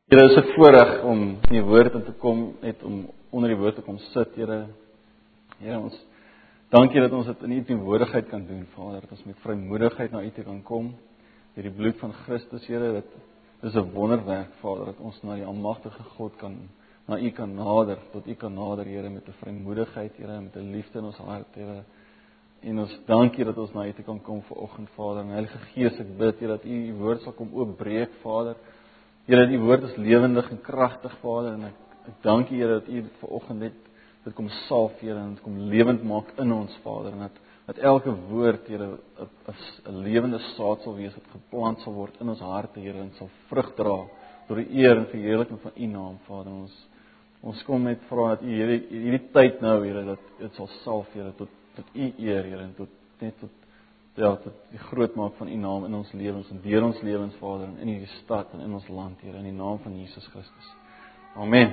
Here, is 'n voorreg om in die woord in te kom, net om onder die woord te kom sit, Here. Here, ons dankie dat ons dit in U teenwoordigheid kan doen, Vader, dat ons met vrymoedigheid na U toe kan kom, deur die bloed van Christus, Here, dit is 'n wonderwerk, Vader, dat ons na die almagtige God na U kan nader, tot U kan nader, Here, met 'n vrymoedigheid, Here, met 'n liefde in ons hart, Here. En ons dankie dat ons na U toe kan kom vanoggend, Vader. En Heilige Gees, ek bid, Here, dat U woord sal kom oopbreek, Vader. Here, die woord is lewendig en kragtig, Vader, en ek dank U, Here, dat U vanoggend net dit kom salf, Here, en dit kom lewend maak in ons, Vader, en dat elke woord, Here, 'n lewende saad sal wees, wat geplant sal word in ons harte, Here, en sal vrug dra tot die eer en verheerliking van U naam, Vader. Ons kom net vra dat U hierdie tyd nou, Here, dat dit sal salf, Here, tot U eer, Here, en tot die groot maak van U naam in ons lewens en deur ons lewens, Vader, en in hierdie stad en in ons land, Here, in die naam van Jesus Christus. Amen.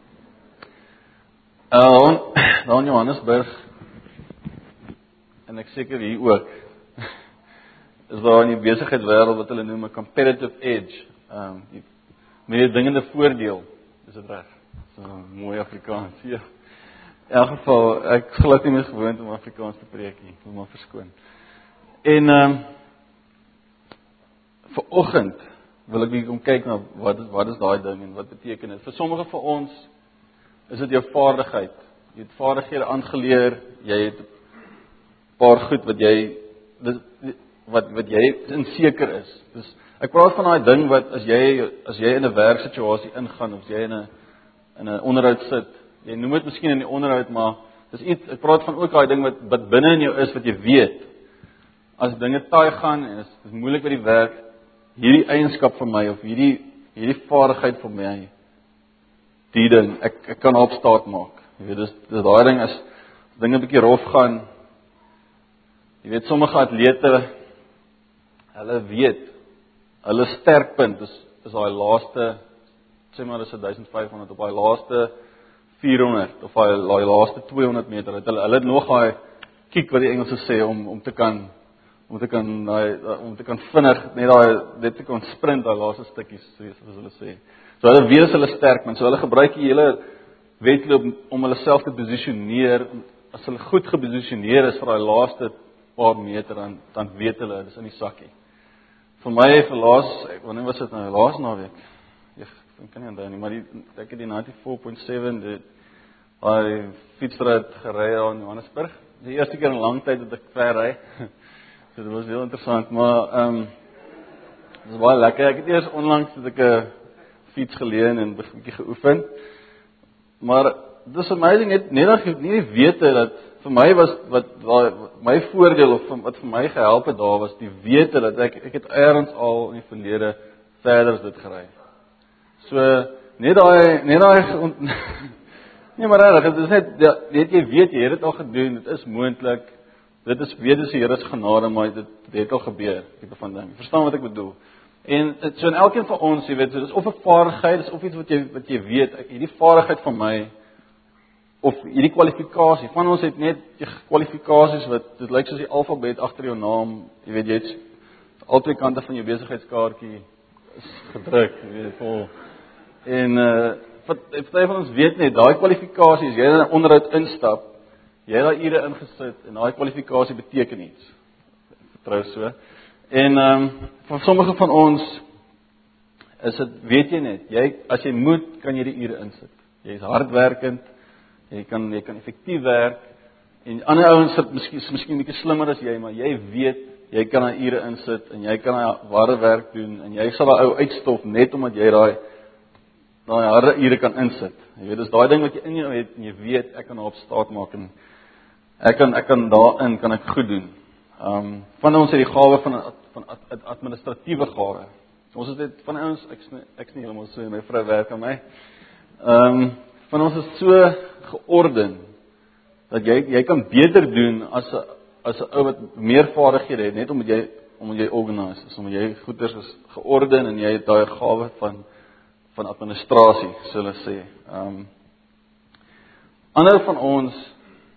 Daar in Johannesburg, en ek seker hier ook, is daar in die besigheidswêreld wat hulle noem 'n competitive edge, mededingende voordeel, is dit reg? So mooi Afrikaans, ja. In elk geval, ek is glad nie meer gewoond om Afrikaans te preek nie, ek wil maar verskoon. En vanoggend wil ek kom kyk na wat is daai ding en wat beteken dit. Vir sommige van ons is dit jou vaardigheid. Jy het vaardighede aangeleer, jy het 'n paar goed wat jy inseker is. Dus ek praat van daai ding wat as jy in 'n werksituasie ingaan of as jy in 'n onderhoud sit, jy noem dit miskien in die onderhoud, maar dis iets, ek praat van ook daai ding wat binne in jou is wat jy weet. As dinge taai gaan en is moeilik by die werk, hierdie eienskap van my of hierdie vaardigheid van my, die ding, ek kan op staat maak. Jy weet, dis daai ding as dinge 'n bietjie rof gaan. Jy weet, sommige atlete, hulle weet, hulle sterkpunt is daai laaste, sê maar dis 1500 op daai laaste 400 of daai laaste 200 meter. Hulle het nog daai kick wat die Engelse sê om te kan vinnig net te kan sprint daai laaste stukkies, soos hulle sê. So hulle weet as hulle sterk, so hulle gebruik die hele wedloop om hulle self te posisioneer. As hulle goed geposisioneer is vir daai laaste paar meter, dan weet hulle dis in die sakkie. Vir my wanneer was dit nou? Laas naweek. Ek kan nie onthou nie, maar ek het die 94.7 daai fietsrit gery daar in Johannesburg. Die eerste keer in lang tyd dat ek ver ry. So dit was heel interessant, maar dit was baie lekker. Ek het eers onlangs het ek 'n fiets geleen en 'n bietjie geoefen. Maar dis amazing net as jy nie weet dat vir my was wat my voordeel of wat vir my gehelp het daar was die wete dat ek het eers al in die verlede verder as dit gery. So net daai nee, maar regtig, dit is net jy weet jy het dit al gedoen, dit is moontlik. Dit is weet as die Here se genade, maar dit het al gebeur, tipe van ding. Verstaan wat ek bedoel? En so in elkeen van ons, jy weet, so dis of 'n vaardigheid, dis of iets wat jy weet, hierdie vaardigheid van my of hierdie kwalifikasie. Van ons het net kwalifikasies wat dit lyk soos die alfabet agter jou naam, jy weet jy het al twee kante van jou besigheidskaartjie is gedruk, jy weet vol. En party van ons weet net daai kwalifikasies, jy in 'n onderhoud instap, jy het daai ure ingesit en daai kwalifikasie beteken iets. Vertrou so. En vir sommige van ons is dit weet jy net, as jy moet, kan jy die ure insit. Jy is hardwerkend, jy kan effektief werk en ander ouens is miskien 'n bietjie slimmer as jy, maar jy weet jy kan daai ure insit en jy kan daai harde werk doen en jy sal daai ou uitstof net omdat jy daai harde ure kan insit. Jy weet, dis daai ding wat jy in jou het en jy weet ek kan daarop staat maak en ek kan daarin kan ek goed doen. Van ons het die gawe van administratiewe gawe. Ons is dit van ons ek is nie heeltemal so, my vrou werk aan my. Van ons is so georden dat jy kan beter doen as 'n ou wat meer vaardighede het, net omdat jy organiseer is, omdat jy goeders is georden en jy het daai gawe van administrasie, so hulle sê. Ander van ons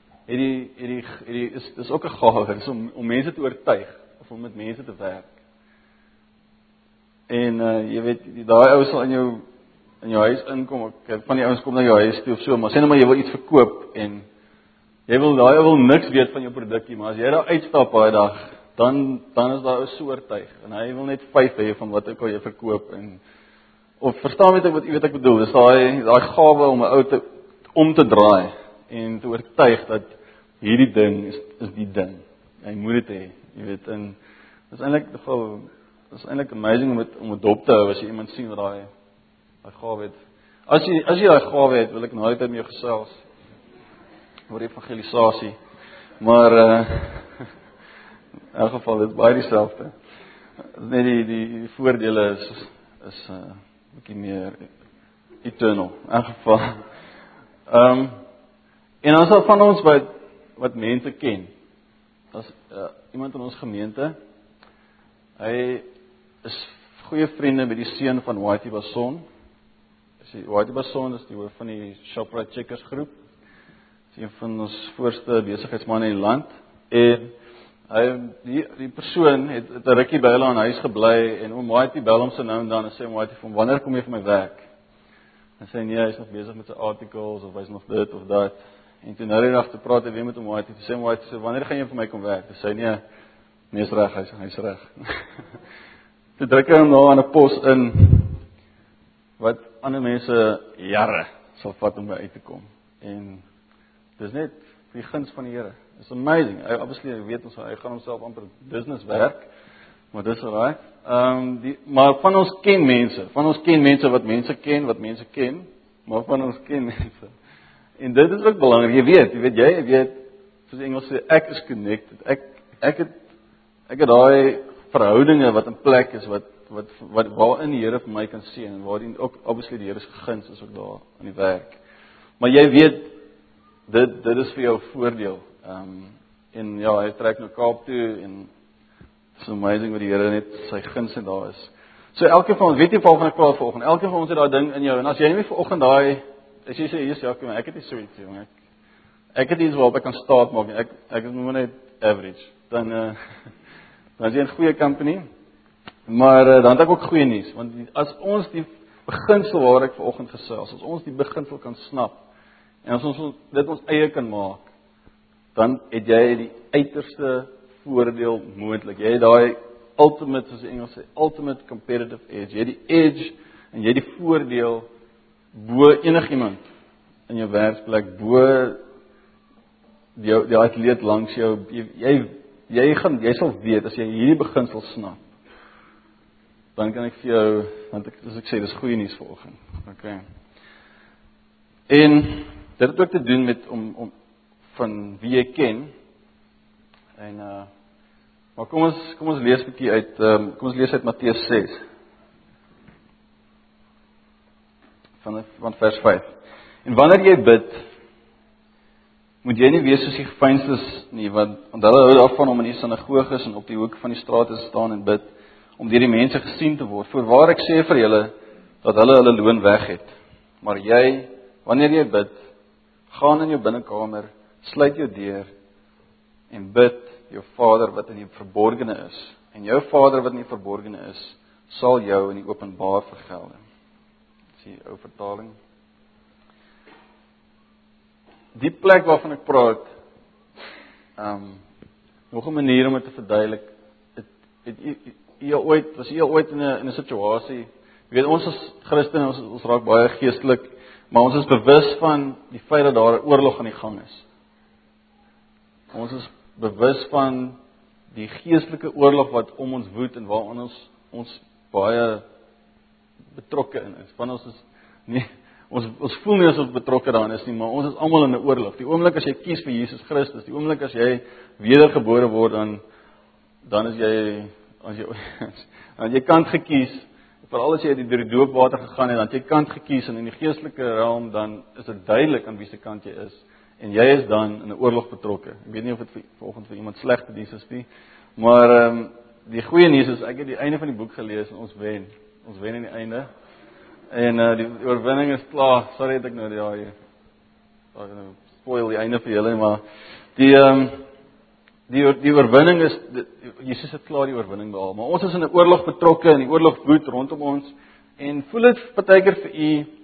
is ook 'n gawe, dis om mense te oortuig of om met mense te werk. En jy weet, daai ou sal in jou in jou huis inkom, van die ouens kom na jou huis toe of so, maar sê nou maar jy wil iets verkoop en jy wil niks weet van jou produkkie, maar as jy daar uitstap daai dag, dan is daar 'n soortuig en hy wil net 5 hê van wat jy verkoop en of verstaan wat ek bedoel, dis daai gawe om 'n ou om te draai en te oortuig dat hierdie ding is die ding. Hy moet dit hê, jy weet, en dis eintlik amazing om dit dop te hou as jy iemand sien wat daai gawe het. As jy daai gawe het, wil ek nou net met jou gesels oor evangelisasie. Maar in elk geval dit is baie dieselfde. Net die voordele is 'n bietjie meer eternal. In elk geval. En as al van ons wat mense ken, as iemand in ons gemeente, hy is goeie vriende met die seun van Whitey Basson. Whitey Basson is die hoof van die Shoprite Checkers groep. Dis een van ons voorste besigheidsmanne in die land. En die persoon het 'n rukkie by hulle aan huis gebly en oom Whitey bel hom se nou en dan en sê Whitey van wanneer kom jy vir my werk? En sê nee, hy's nog besig met sy articles of hy's nog dit of dat. En toe nou die dag te praat weer met oom Whitey, sê oom Whitey, wanneer gaan jy vir my kom werk? Hy sê nee, is reg, hy's reg. Toe druk hy hom nou aan 'n pos in wat ander mense jare sal vat om by uit te kom. En dis net die guns van die Here. It's amazing. Obviously, weet ons hy gaan homself amper business werk, maar dis alright. Maar van ons ken mense wat mense ken, maar van ons ken mense. En dit is ook belangrik. Jy weet, soos Engels sê, ek is connected. Ek het daai verhoudinge wat in plek is wat waarin die Here vir my kan sien en waarin ook obviously die Here se guns is ook daar aan die werk. Maar jy weet dit is vir jou voordeel. En ja, hy trek nou Kaap toe en it's amazing wat die Here net sy guns en daar is. So elkeen van ons, weet jy waarvan ek praat vanoggend? Elkeen van ons het daai ding in jou en as jy nie vanoggend daai as jy sê eers Jakob, ek het nie so iets jong. Ek het iets waarop ek kan staat maak. Ek is net average. Dan is jy 'n goeie company. Maar dan het ek ook goeie nuus, want as ons die beginsel waar ek vanoggend gesels, as ons die beginsel kan snap en as ons dit ons eie kan maak, dan het jy die uiterste voordeel moontlik. Jy het daai ultimate, soos die Engels sê, ultimate competitive edge. Jy het die edge en jy het die voordeel bo enigiemand in jou werksplek, bo die atleet langs jou. Jy sal weet as jy hierdie beginsel snap. Dan kan ek vir jou, want as ek sê, dis goeie nuus vanoggend. Okay. En dit het ook te doen met om van wie jy ken. En maar kom ons lees 'n bietjie uit kom ons lees uit Matteus 6 van vers 5. En wanneer jy bid, moet jy nie wees soos die geveinsdes nie, want hulle hou daarvan om in die sinagoges en op die hoeke van die strate te staan en bid, om deur die mense gesien te word. Voorwaar ek sê vir julle dat hulle loon weg het. Maar jy, wanneer jy bid, gaan in jou binnekamer, sluit jou deur en bid jou Vader wat in die verborgene is. En jou Vader wat in die verborgene is, sal jou in die openbaar vergelde. Dis die ou vertaling. Die plek waarvan ek praat, nog 'n manier om dit te verduidelik. Was jy ooit in 'n situasie, jy weet ons as Christene, ons raak baie geestelik, maar ons is bewus van die feit dat daar 'n oorlog aan die gang is. Ons is bewus van die geestelike oorlog wat om ons woed en waarin ons baie betrokke in is. Want ons is nie ons voel nie as ons betrokke daarin is nie, maar ons is almal in 'n oorlog. Die oomblik as jy kies vir Jesus Christus, die oomblik as jy wedergebore word, dan is jy aan jy kant gekies, veral as jy deur die doopwater gegaan het, dan jy kant gekies en in die geestelike realm dan is dit duidelik aan wie se kant jy is en jy is dan in 'n oorlog betrokke. Ek weet nie of dit vanoggend vir iemand slegte nuus is nie, maar die goeie nuus is ek het die einde van die boek gelees en ons wen aan die einde. En die oorwinning is klaar. Sorry dat ek nou spoil die einde vir julle, maar die oorwinning is Jesus het klaar die oorwinning behaal. Maar ons is in 'n oorlog betrokke en die oorlog woed rondom ons en voel dit partykeer vir u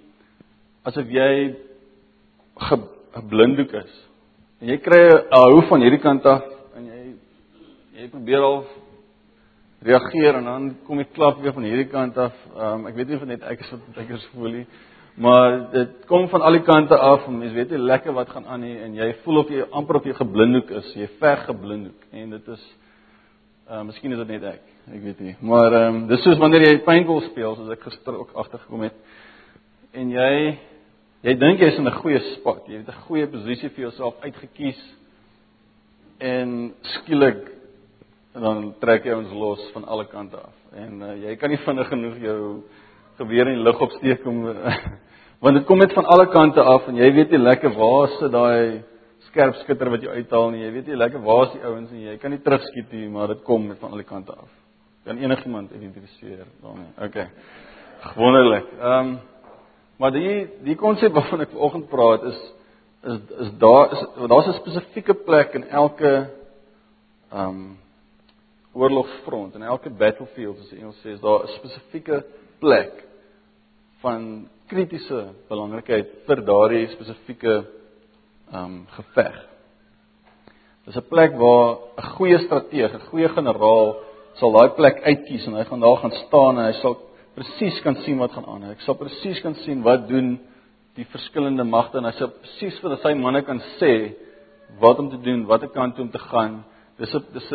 asof jy geblinddoek is. En jy kry 'n hou van hierdie kant af en jy probeer al reageer en dan kom die klap weer van hierdie kant af. Ek weet nie of net ek is wat ek is voel nie, maar dit kom van al die kante af en mens weet nie lekker wat gaan aan nie en jy voel of jy amper op jy geblinddoek is. Jy veg geblinddoek en dit is miskien is dit net ek weet nie. Maar dis soos wanneer jy paintball speel, soos ek gister ook agtergekom het. En jy dink jy's in 'n goeie spot. Jy het 'n goeie posisie vir jouself uitgekies en skielik dan trek jy ons los van alle kante af. En jy kan nie vinnig genoeg jou geweer in die lug opsteek om want dit kom net van alle kante af en jy weet nie lekker waar sit daai skerp skutter wat jy uithaal nie. Jy weet nie lekker waar is die ouens nie. Jy kan nie terugskiet nie, maar dit kom net van alle kante af. Kan enigiemand identifiseer daarmee? Okay. Wonderlik. Maar die konsep waarvan ek vanoggend praat is daar's 'n spesifieke plek in elke oorlogsfront, in elke battlefield, soos die Engels sê, is daar 'n spesifieke plek van kritiese belangrikheid vir daardie spesifieke geveg. Dis 'n plek waar 'n goeie strateeg, 'n goeie generaal sal daai plek uitkies en hy gaan daar gaan staan en hy sal presies kan sien wat gaan aan. Ek sal presies kan sien wat doen die verskillende magte en hy sal presies vir sy manne kan sê wat om te doen, watter kant toe om te gaan. Dis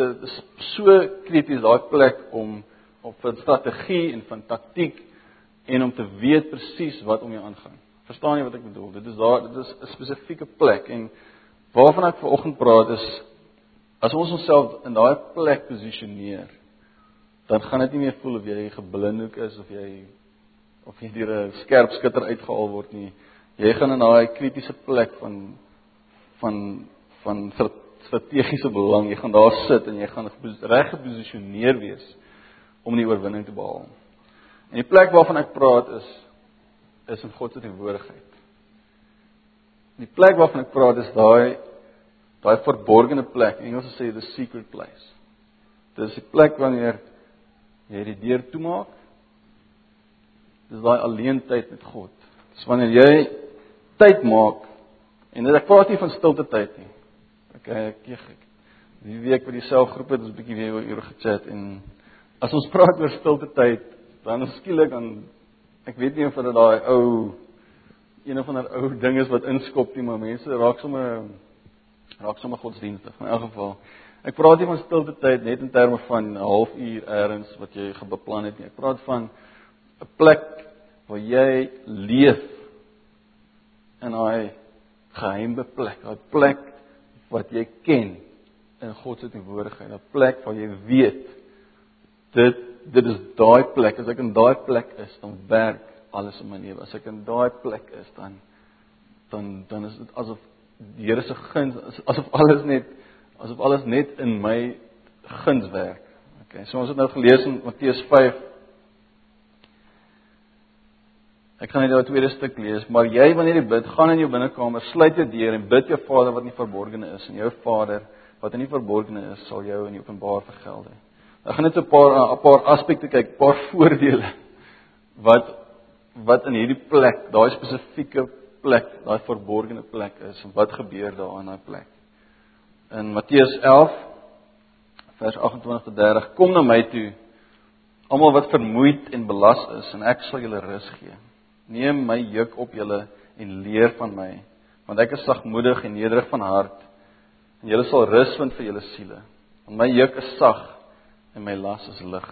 so krities daai plek om van strategie en van taktiek en om te weet presies wat om jou aangaan. Verstaan jy wat ek bedoel? Dit is 'n spesifieke plek en waarvan ek vanoggend praat is as ons onsself in daai plek posisioneer, dan gaan dit nie meer voel of jy geblinddoek is of jy deur 'n skerp skutter uitgehaal word nie. Jy gaan in daai kritiese plek van strategiese belang, jy gaan daar sit en jy gaan reg geposisioneer wees om die oorwinning te behaal. En die plek waarvan ek praat is in God se teenwoordigheid. Die plek waarvan ek praat is daai verborgene plek. Engels sê the secret place. Dit is die plek wanneer jy die deur toemaak. Dis daai alleen tyd met God. Dis wanneer jy tyd maak en ek praat nie van stilte tyd nie. Ek die week by die selfgroep het ons 'n bietjie weer oor gechat en as ons praat oor stilte tyd, dan skielik dan ek weet nie of dit daai een of ander ou ding is wat inskop nie, maar mense raak sommer godsdienstig. In elk geval, ek praat nie van stilte tyd net in terme van 'n halfuur eers wat jy beplan het nie. Ek praat van 'n plek waar jy leef in daai geheime plek, daai plek wat jy ken in God se teenwoordigheid, 'n plek waar jy weet dit is daai plek. As ek in daai plek is, dan werk alles in my lewe. As ek in daai plek is, dan is dit asof die Here se guns, asof alles net in my guns werk. Okay, so ons het nou gelees in Matteus 5. Ek gaan net die tweede stuk lees, maar jy wanneer jy bid, gaan in jou binnekamer, sluit jou deur en bid jou Vader wat in die verborgene is, en jou Vader wat in die verborgene is, sal jou in die openbaar vergelde. Ek gaan net 'n paar aspekte kyk, 'n paar voordele wat in hierdie plek, daai spesifieke plek, daai verborgene plek is en wat gebeur daar in daai plek. In Matteus 11 vers 28 tot 30, kom na my toe, almal wat vermoeid en belas is, en ek sal julle rus gee. Neem my juk op julle en leer van my, want ek is sagmoedig en nederig van hart, en julle sal rus vind vir julle siele. Want my juk is sag en my las is lig.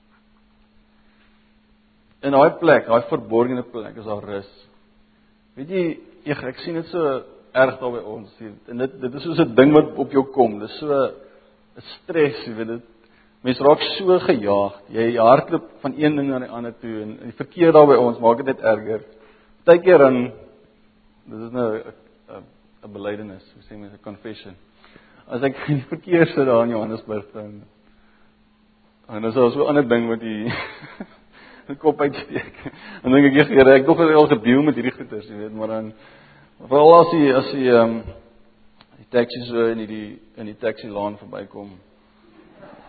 In daai plek, daai verborgene plek, is daar rus. Weet jy, ek sien dit so erg daar by ons, en dit is soos 'n ding wat op jou kom, dit is so 'n stres, jy weet dit, mens raak so gejaag, jy hardloop van een ding na die ander toe, en die verkeer daar by ons maak dit net erger. Partykeer dan, dit is nou 'n belydenis, hoe sê mense, 'n confession. As ek in die verkeer sit daar in Johannesburg, dan is daar so 'n ander ding wat die kop uitsteek. En dan dink ek dog al gedeel met hierdie goeters, jy weet, maar dan veral as die taxi so in die taxi laan verbykom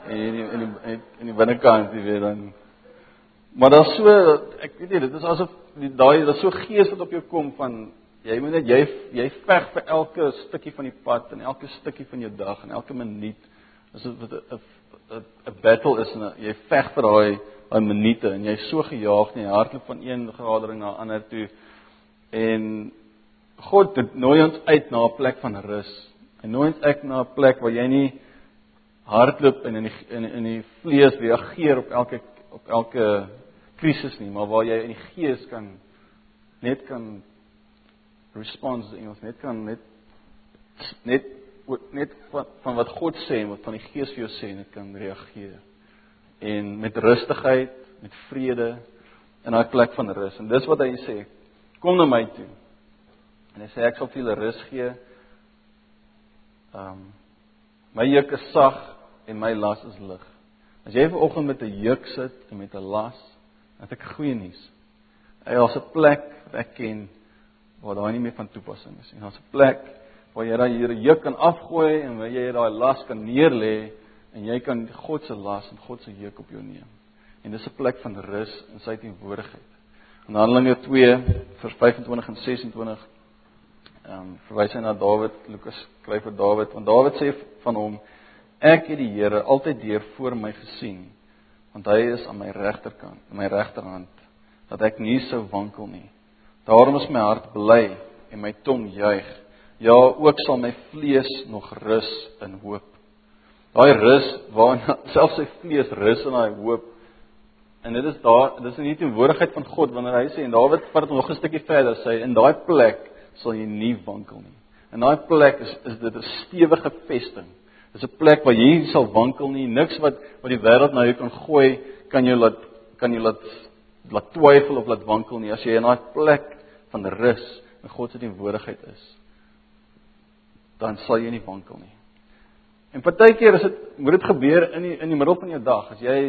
en in die binnekant, jy weet dan. Maar dan so, ek weet nie, dit is asof daar's so gees wat op jou kom van jy moet net jy veg vir elke stukkie van die pad en elke stukkie van jou dag en elke minuut. As dit 'n battle is en jy veg vir daai minute en jy's so gejaag nie, hardloop van een vergadering na 'n ander toe. En God nooi ons uit na 'n plek van rus. Hy nooi ons uit na 'n plek waar jy nie hardloop en in die vlees reageer op elke krisis nie, maar waar jy in die gees net kan response in Engels, net van wat God sê en wat van die gees vir jou sê, net kan reageer. En met rustigheid, met vrede in daai plek van rus. En dis wat hy sê, kom na my toe. En hy sê ek sal vir julle rus gee. My juk is sag en my las is lig. As jy vanoggend met 'n juk sit en met 'n las, dan het ek goeie nuus. Daar's 'n plek wat ek ken waar daai nie meer van toepassing is. En daar's 'n plek waar jy daai juk kan afgooi en waar jy daai las kan neerlê en jy kan God se las en God se juk op jou neem. En dis 'n plek van rus in sy teenwoordigheid. In Handelinge 2 vers 25 en 26 verwys hy na Dawid. Lukas skryf vir Dawid, want Dawid sê van hom, ek het die Here altyd deur voor my gesien, want hy is aan my regterkant, aan my regterhand, dat ek nie sou wankel nie. Daarom is my hart bly en my tong juig. Ja, ook sal my vlees nog rus in hoop. Daai rus waarin selfs sy vlees rus in daai hoop. En dit is in die teenwoordigheid van God wanneer hy sê, en Dawid vat dit nog 'n stukkie verder, sê in daai plek sal jy nie wankel nie. In daai plek is dit 'n stewige vesting. Dis 'n plek waar jy nie sal wankel nie. Niks wat die wêreld na jou kan gooi, kan jou laat twyfel of laat wankel nie. As jy in daai plek van rus en God se teenwoordigheid is, dan sal jy nie wankel nie. En partykeer moet dit gebeur in die middel van jou dag.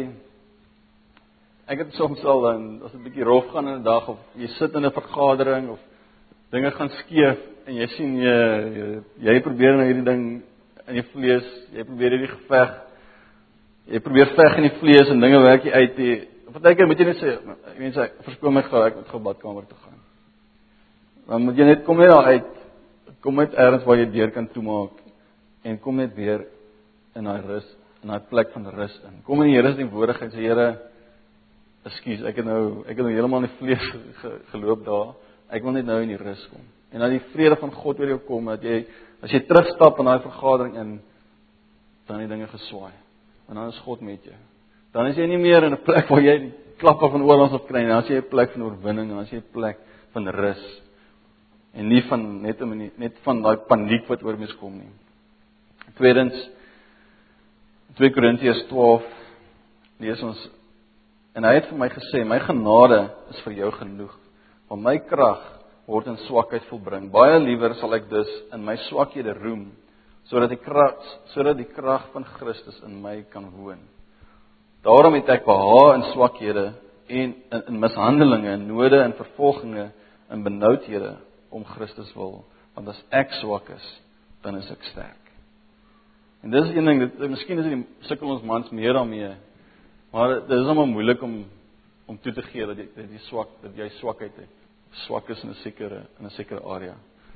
Ek het soms al dan as dit 'n bietjie rof gaan in 'n dag of jy sit in 'n vergadering of dinge gaan skeef en jy sien jy probeer na hierdie ding in die vlees, jy probeer hierdie geveg, jy probeer veg in die vlees en dinge werk jy uit. Partykeer moet jy net sê, mense, verskoon my gou, ek moet gou badkamer toe gaan. Dan moet jy net kom net daar uit, kom net ergens waar jy deur kan toemaak en kom net weer in daai rus, in daai plek van rus in. Kom in die Here se teenwoordigheid, sê Here, ekskuus, ek het nou heeltemal in die vlees geloop daar. Ek wil net nou in die rus kom. En dan die vrede van God oor jou kom, dat jy, as jy terugstap in daai vergadering in, dan die dinge geswaai. En dan is God met jou. Dan is jy nie meer in 'n plek waar jy die klappe van oorlands op kry nie. Dan is jy 'n plek van oorwinning, dan is jy 'n plek van rus. En nie van net van daai paniek wat oor mens kom nie. Tweedens, 2 Korintiërs 12 lees ons, en hy het vir my gesê, my genade is vir jou genoeg, want my krag word in swakheid volbring. Baie liewer sal ek dus in my swakhede roem, sodat die krag van Christus in my kan woon. Daarom het ek behaag in swakhede en in mishandelinge, in node en vervolginge, in benoudhede om Christus wil, want as ek swak is, dan is ek sterk. En dis een ding, miskien is dit sukkel ons mans meer daarmee, maar dit is allemaal moeilik om toe te gee dat jy swakheid het. Swak is in 'n sekere area.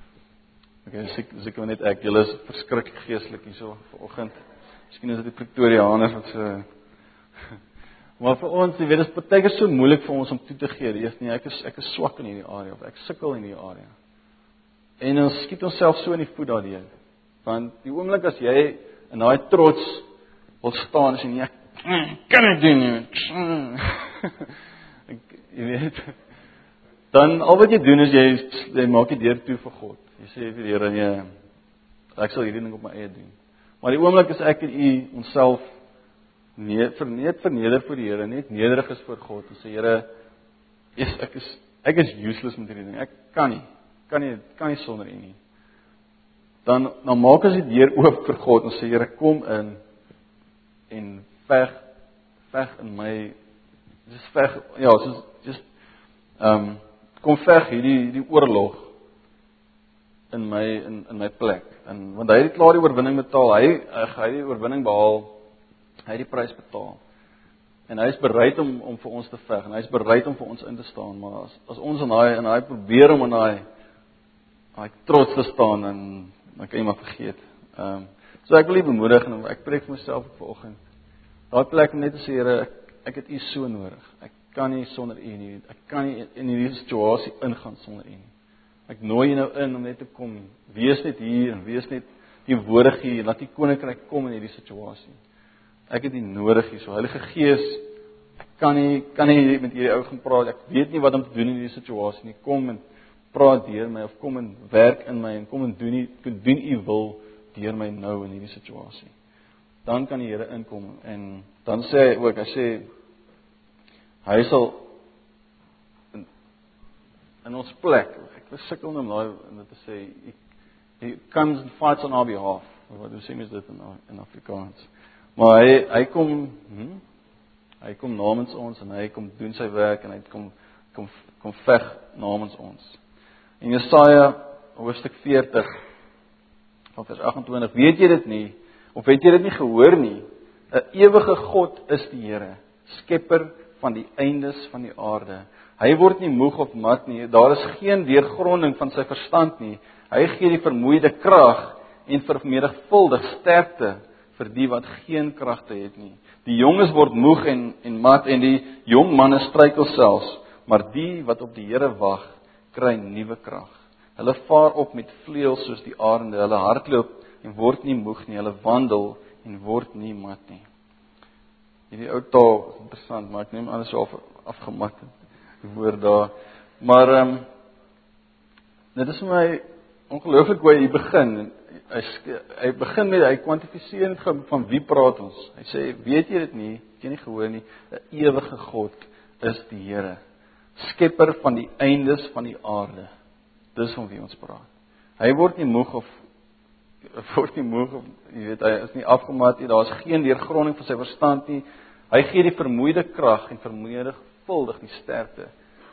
Ek wil net julle is verskriklik geestelik hierso vanoggend. Miskien is dit die Pretoriaaners wat so. Maar vir ons, jy weet, dit is partykeer so moeilik vir ons om toe te gee. Ek is swak in hierdie area of ek sukkel in hierdie area. En ons skiet onsself so in die voet daardeur. Want die oomblik as jy in daai trots wil staan en jy kan dit doen nie. Jy weet. Dan al wat jy doen is jy maak die deur toe vir God. Jy sê vir die Here, nee, ek sal hierdie ding op my eie doen. Maar die oomblik as ek en u onsself verneder voor die Here, net nederig is voor God en sê Here, ek is useless met hierdie ding. Ek kan nie sonder u nie. Dan maak ons die deur oop vir God en sê Here, kom in en veg in my, kom veg hierdie oorlog in my plek. Want hy het klaar die oorwinning betaal, hy die oorwinning behaal, hy het die prys betaal. En hy is bereid om vir ons te veg en hy is bereid om vir ons in te staan, maar as ons in daai probeer om in daai trots te staan en dan kan jy maar vergeet. So ek wil u bemoedig en ek preek vir myself vanoggend. Daai plek om net te sê, Here, ek het u so nodig. Ek kan nie sonder u nie. Ek kan nie in hierdie situasie ingaan sonder u nie. Ek nooi jy nou in om net te kom, wees net hier en wees net teenwoordig hier, laat die koninkryk kom in hierdie situasie. Ek het U nodig hier, so Heilige Gees, ek kan nie met hierdie ou gaan praat, ek weet nie wat om te doen in hierdie situasie nie, kom en praat deur my, of kom en werk in my, en kom en doen U wil deur my nou in hierdie situasie. Dan kan die Here inkom, en dan sê hy ook, hy sal in ons plek, ek sukkel om dit te sê, he comes and fights on our behalf. Wat hoe sê mens dit in Afrikaans? Maar hy kom namens ons en hy kom doen sy werk en hy kom veg namens ons. In Jesaja hoofstuk 40 vers 28, weet jy dit nie of het jy dit nie gehoor nie? 'n Ewige God is die Here, skepper van die eindes van die aarde. Hy word nie moeg of mat nie, daar is geen deurgronding van sy verstand nie. Hy gee die vermoeide krag en vermenigvuldig sterkte vir die wat geen kragte het nie. Die jonges word moeg en mat en die jong manne struikel selfs, maar die wat op die Here wag, kry nuwe krag. Hulle vaar op met vleuels soos die arende, hulle hardloop en word nie moeg nie, hulle wandel en word nie mat nie. Hierdie ou taal is interessant, maar ek neem alles so afgemat die woord daar. Maar dit is vir my ongelooflik hoe hy begin. Hy begin met, hy kwantifiseer van wie praat ons. Hy sê, weet jy dit nie, het jy nie gehoor nie, 'n ewige God is die Here, skepper van die eindes van die aarde. Dis van wie ons praat. Hy word nie moeg of jy weet, hy is nie afgemat nie, daar is geen deurgronding van sy verstand nie. Hy gee die vermoeide krag en vermenigvuldig die sterkte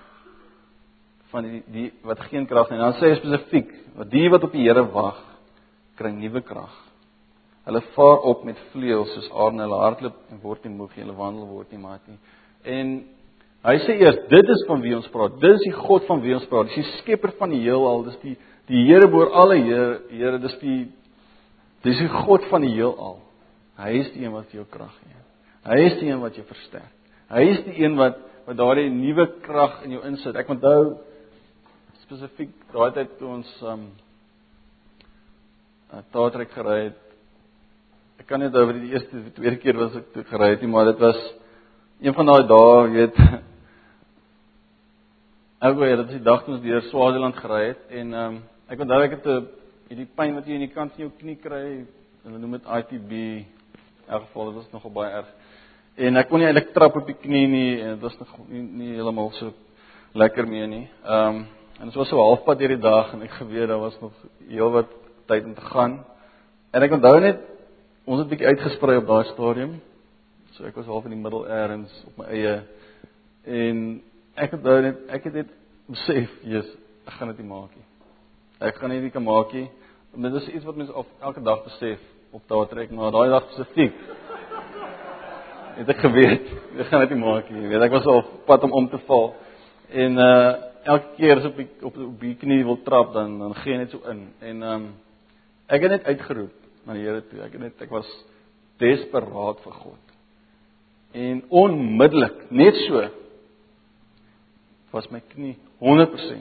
van die wat geen krag nie. En dan sê hy spesifiek, die wat op die Here wag, kry nuwe krag. Hulle vaar op met vleuels soos arende, hulle hardloop en word nie moeg nie, hulle wandel word nie mat nie. En hy sê eers, dit is van wie ons praat. Dit is die God van wie ons praat. Dis die skepper van die heelal, dis die Here bo alle Here, dis die God van die heelal. Hy is die een wat jou krag gee. Hy is die een wat jou versterk. Hy is die een wat daardie nuwe krag in jou insit. Ek onthou spesifiek daai tyd toe ons taartrek gery het. Ek kan nie onthou die eerste, tweede keer was ek toe gery het nie, maar dit was een van daai dae, weet dit is die dag toe ons deur Swaziland gery het en ek onthou ek het hierdie pyn wat jy in die kant van jou knie kry, hulle noem dit ITB, in elk geval, dit was nogal baie erg. En ek kon nie eintlik trap op die knie nie en dit was nog nie heeltemal so lekker mee nie. En dit was so halfpad deur die dag en ek geweet daar was nog heel wat tyd om te gaan. En ek onthou net ons het 'n bietjie uitgesprei op daai stadium. So ek was half in die middel eers op my eie en ek onthou net ek het net besef, Jesus, ek gaan dit nie maak nie. Ek gaan nie kan maak nie. Dit is iets wat mens elke dag besef op taartrek, maar daai dag spesifiek het ek geweet, ek gaan dit nie maak nie. Weet ek was al op pad om te val. En elke keer as ek op die knie wil trap, dan gee jy net so in. En ek het net uitgeroep na die Here toe. Ek was desperaat vir God. En onmiddellik, net so, was my knie 100%.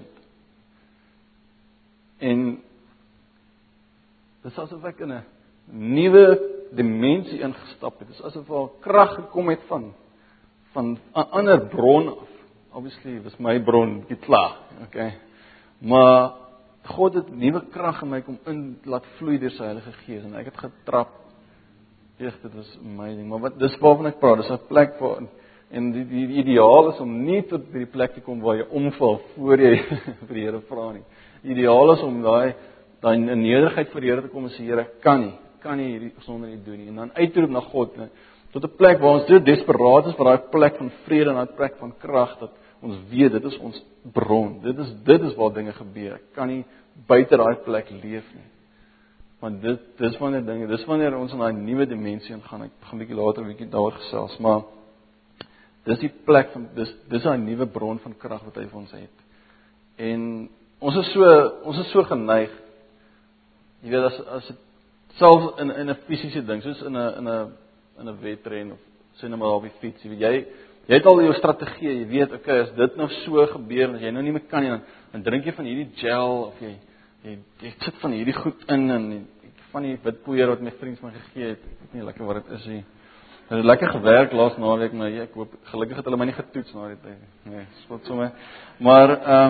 En dit is asof ek in 'n nuwe dimensie ingestap het. Dit is asof al krag gekom het van 'n ander bron af. Obviously, was my bron bietjie klaar, okay? Maar God het nuwe krag in my kom in laat vloei deur sy Heilige Gees en ek het getrap. Dit was amazing. Maar dis waarvan ek praat, dis 'n plek waar en die ideaal is om nie tot by die plek te kom waar jy omval voor jy vir die Here vra nie. Die ideaal is om daai in nederigheid voor die Here te kom en sê, Here, kan nie hierdie sonder U doen nie. En dan uitroep na God tot 'n plek waar ons so desperaat is vir daai plek van vrede en daai plek van krag dat ons weet dit is ons bron. Dit is waar dinge gebeur. Ek kan nie buite daai plek leef nie. Want dis wanneer ons in daai nuwe dimensie ingaan. Ek gaan 'n bietjie later daaroor gesels, maar dis die plek van dis 'n nuwe bron van krag wat hy vir ons het. En ons is so geneig. Jy weet as dit selfs in 'n fisiese ding, soos in 'n wedren of sê net maar op die fiets, jy het al jou strategie, jy weet, okay, as dit nou so gebeur en as jy nou nie meer kan nie, dan drink jy van hierdie gel of jy sit van hierdie goed in en van die witpoeier wat my vriend van gegee het. Ek weet nie lekker wat dit is nie. Dit het lekker gewerk laas naweek, maar ek hoop gelukkig het hulle my nie getoets na die tyd. Nee, spot sommer. Maar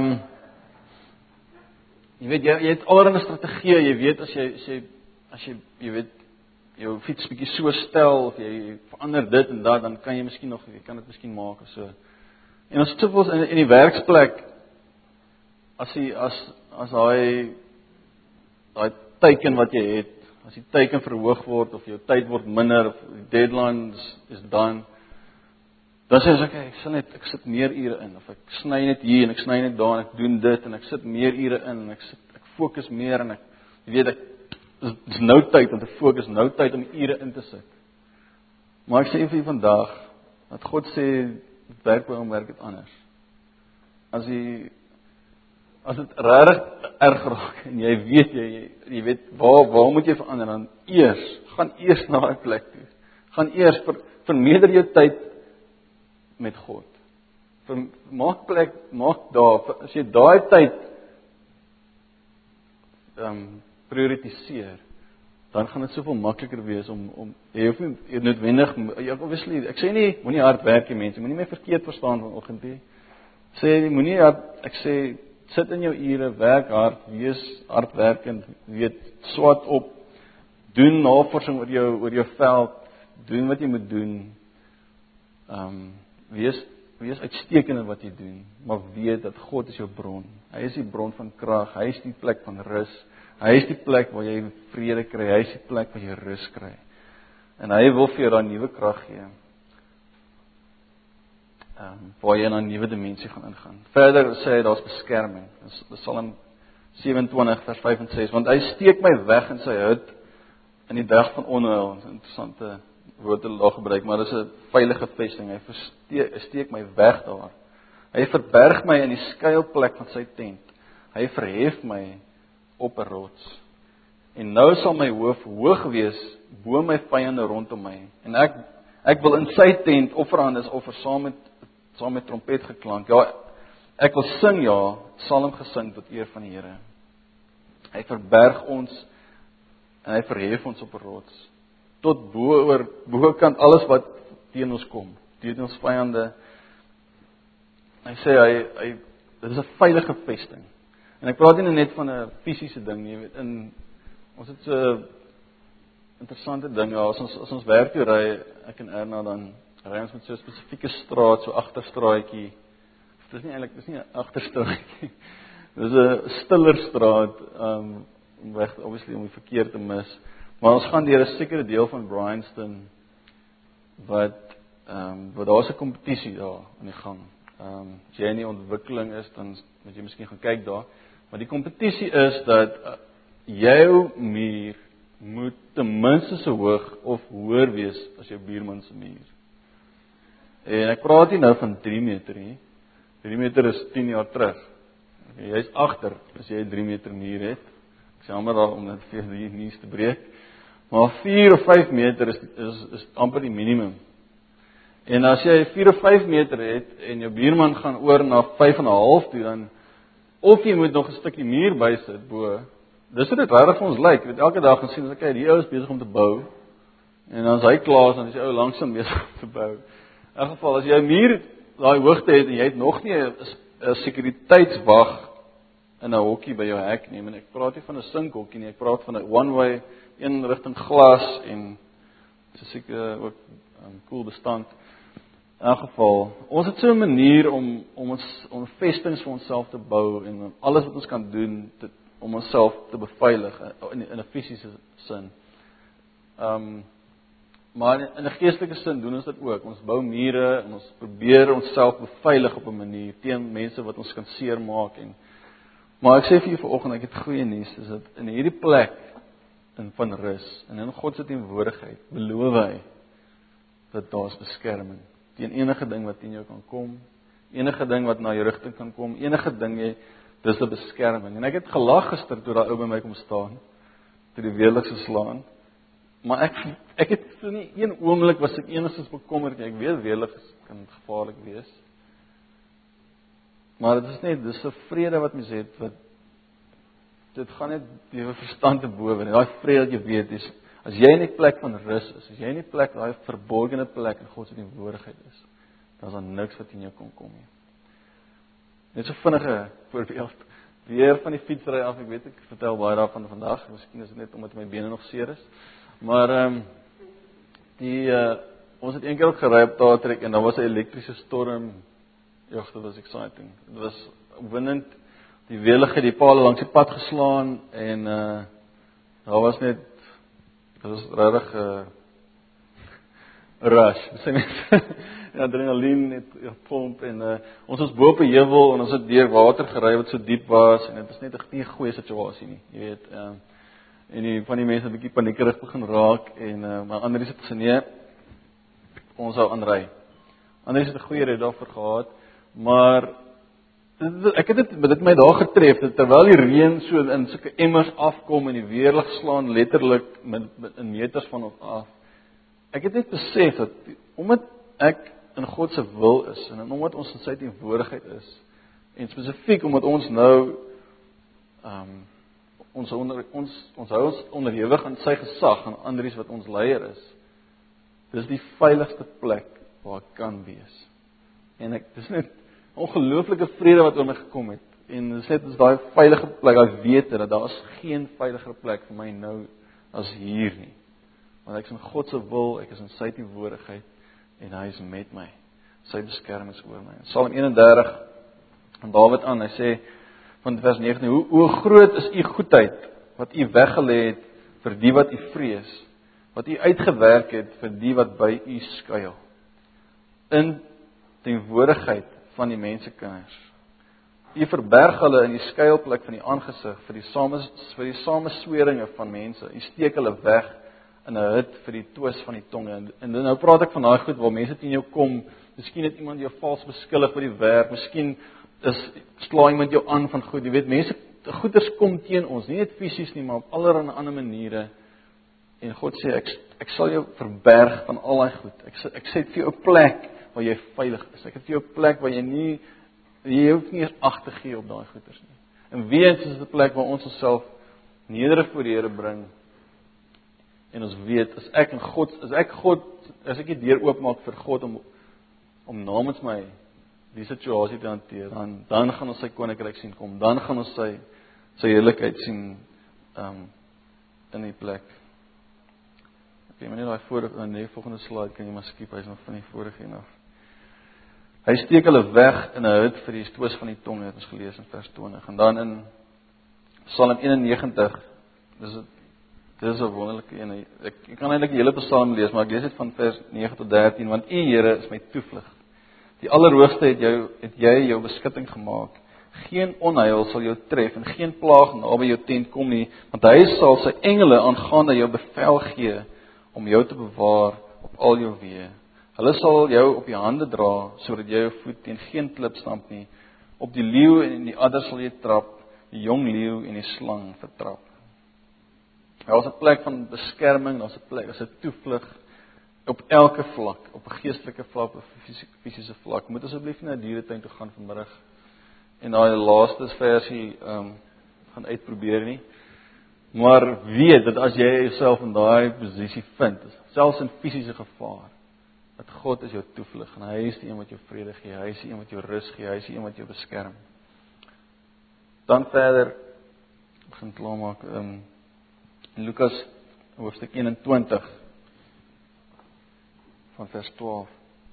jy weet jy het allerlei strategieë, jy weet as jy weet jou fiets bietjie so stel of jy verander dit en dat, dan kan jy miskien nog, jy kan dit miskien maak of so. En ons soveel in die werksplek as daai teiken wat jy het, as die teiken verhoog word of jou tyd word minder of die deadline is done, dan sê ek, okay, ek sit meer ure in of ek sny net hier en ek sny net daar en ek doen dit en ek sit meer ure in en ek fokus meer en jy weet dis nou tyd om te fokus, nou tyd om ure in te sit. Maar ek sê vir vandag dat God sê werk by hom werk dit anders. As dit regtig erg raak en jy weet waar moet jy verander, dan gaan eers na 'n plek toe. Gaan eers vermeerder jou tyd met God. Maak plek, maak daar, as jy daai tyd prioritiseer, dan gaan dit soveel makliker wees om jy hoef nie noodwendig, obviously, ek sê nie moenie hard werk nie mense, moenie my verkeerd verstaan vanoggend nie. Ek sê sit in jou ure, werk hard, wees hardwerkend, weet swat op, doen navorsing oor jou veld, doen wat jy moet doen. Wees uitstekend in wat jy doen, maar weet dat God is jou bron. Hy is die bron van krag, hy is die plek van rus. Hy is die plek waar jy vrede kry, hy is die plek waar jy rus kry. En hy wil vir jou daai nuwe krag gee. Waar jy in 'n nuwe dimensie gaan ingaan. Verder sê hy daar's beskerming. Dis Psalm 27 vers 5 en 6, want hy steek my weg in sy hut in die dag van onheil. 'n Interessante woord hulle daar gebruik, maar dis 'n veilige vesting. Hy steek my weg daar. Hy verberg my in die skuilplek van sy tent. Hy verhef my op 'n rots. En nou sal my hoof hoog wees bo my vyande rondom my. En ek wil in sy tent offer saam met trompetgeklank. Ja, ek wil sing, psalm gesing tot eer van die Here. Hy verberg ons en hy verhef ons op 'n rots. Tot bokant alles wat teen ons kom, teen ons vyande. Hy sê dit is 'n veilige vesting. En ek praat nie net van 'n fisiese ding nie, jy weet, ons het so interessante dinge, as ons werk toe ry, ek en Erna, dan ry ons met so 'n spesifieke straat, so agterstraatjie. Dis nie 'n agterstraatjie. Dis 'n stiller straat, obviously om die verkeer te mis. Maar ons gaan deur 'n sekere deel van Bryanston wat daar's 'n kompetisie daar aan die gang. As jy in die ontwikkeling is, dan moet jy miskien gaan kyk daar. Maar die kompetisie is dat jou muur moet ten minste so hoog of hoër wees as jou buurman se muur. En ek praat nie nou van 3 meter nie. 3 meter is 10 jaar terug. Jy's agter as jy 3 meter muur het. Ek sê jammer daar om dit vir die nuus te breek. Maar 4 of 5 meter is amper die minimum. En as jy 4 of 5 meter het en jou buurman gaan oor na 5,5 toe, dan of jy moet nog 'n stukkie muur bysit bo. Dis wat dit regtig vir ons lyk. Jy weet elke dag gaan sien ons okay, die ou is besig om te bou. En dan is hy klaar, dan is die ou langsam besig om te bou. In elk geval as jy 'n muur daai hoogte het en jy het nog nie 'n sekuriteitswag in 'n hokkie by jou hek nie, en ek praat nie van 'n sinkhokkie nie, ek praat van 'n one-way, een rigting glas en dis seker ook cool bestand. In elk geval, ons het so 'n manier om ons vestings vir onsself te bou en alles wat ons kan doen om onsself te beveilig in 'n fisiese sin. Maar in 'n geestelike sin doen ons dit ook. Ons bou mure en ons probeer onsself beveilig op 'n manier teen mense wat ons kan seermaak maar ek sê vir julle vanoggend, ek het goeie nuus, is dat in hierdie plek van rus en in God se teenwoordigheid beloof hy dat daar's beskerming. teen enige ding wat teen jou kan kom, enige ding wat na jou rigting kan kom, enige ding dis 'n beskerming. En ek het gelag gister toe daai ou by my kom staan, toe die weerlig geslaan. Maar ek het so nie een oomblik was ek enigstens bekommerd, ek weet weerlig kan gevaarlik wees. Maar dit is net, dis 'n vrede wat mens het, wat dit gaan net jou verstand te bowe. En daai vrede wat jy weet is, as jy in die plek van rus is, as jy in die plek, daai verborgene plek in God se teenwoordigheid is, dan is daar niks wat in jou kan kom nie. Net so vinnige voorbeeld, weer van die fietsry af, ek weet ek vertel baie daarvan vandag, miskien is dit net omdat my bene nog seer is, maar ons het een keer ook gery op Taartrek en daar was 'n elektriese storm. Ja, dit was exciting. Dit was opwindend. Die weerlig het die pale langs die pad geslaan en daar was net, dit was regtig 'n rush. Sê net adrenaline het gepomp en ons was bo op 'n heuwel en ons het deur water gery wat so diep was en dit is net 'n goeie situasie nie. Jy weet, en van die mense het 'n bietjie paniekerig begin raak en maar ander het gesê nee, ons sou aanry. Ander het 'n goeie red daarvoor gehad, maar ek het dit my daar getref, dat terwyl die reën so in sulke emmers afkom en die weerlig slaan letterlik in meters van ons af. Ek het net besef dat omdat ek in God se wil is en omdat ons in sy teenwoordigheid is en spesifiek omdat ons nou ons hou ons onderhewig aan sy gesag en Andries wat ons leier is. Dis die veiligste plek waar ek kan wees. En dis net ongelooflike vrede wat oor my gekom het. En dis net is daai veilige plek, daai wete dat daar is geen veiliger plek vir my nou as hier nie. Want ek is in God se wil, ek is in sy teenwoordigheid en hy is met my. Sy beskerming is oor my. In Psalm 31 en Dawid aan, hy sê van vers 19, hoe groot is u goedheid wat u weggelê het vir die wat u vrees, wat u uitgewerk het vir die wat by u skuil. In teenwoordigheid van die mensekinders. U verberg hulle in die skuilplek van die aangesig vir die samesweringe van mense. U steek hulle weg in 'n hut vir die twis van die tonge. En nou praat ek van daai goed waar mense teen jou kom. Miskien het iemand jou vals beskuldig by die werk. Miskien sla iemand jou aan van goed. Jy weet, mense goeders kom teen ons, nie net fisies nie, maar op allerlei ander maniere. En God sê ek sal jou verberg van al daai goed. Ek sê vir jou 'n plek waar jy veilig is. Ek het vir jou 'n plek waar jy hoef nie eens ag te gee op daai goeders nie. En weet is dit 'n plek waar ons onsself nederig voor die Here bring. En ons weet as ek die deur oopmaak vir God om namens my die situasie te hanteer, dan gaan ons sy koninkryk sien kom. Dan gaan ons sy heerlikheid sien in die plek. Okay, maar net daai volgende slide kan jy maar skiep, hy is nog van die vorige en af. Hy steek hulle weg in 'n hut vir die twis van die tonge, het ons gelees in vers 20. En dan in Psalm 91, dit is 'n wonderlike een. Ek kan eintlik die hele Psalm lees, maar ek lees dit van vers 9 tot 13, want U Here is my toevlug. Die Allerhoogste het jy jou beskutting gemaak. Geen onheil sal jou tref en geen plaag naby jou tent kom nie, want hy sal sy engele aangaande jou bevel gee om jou te bewaar op al jou weë. Hulle sal jou op die hande dra, sodat jy jou voet teen geen klip stamp nie. Op die leeu en die adder sal jy trap, die jong leeu en die slang vertrap. Daar is 'n plek van beskerming, daar's 'n plek, daar's 'n toevlug op elke vlak, op 'n geestelike vlak, op 'n fisiese vlak. Moet asseblief nie na die dieretuin toe gaan vanmiddag en daai laaste versie gaan uitprobeer nie. Maar weet dat as jy jouself in daai posisie vind, selfs in fisiese gevaar, dat God is jou toevlug en hy is die een wat jou vrede gee, hy is die een wat jou rus gee, hy is die een wat jou beskerm. Dan verder begin klaarmaak in Lukas hoofstuk 21 van vers 12.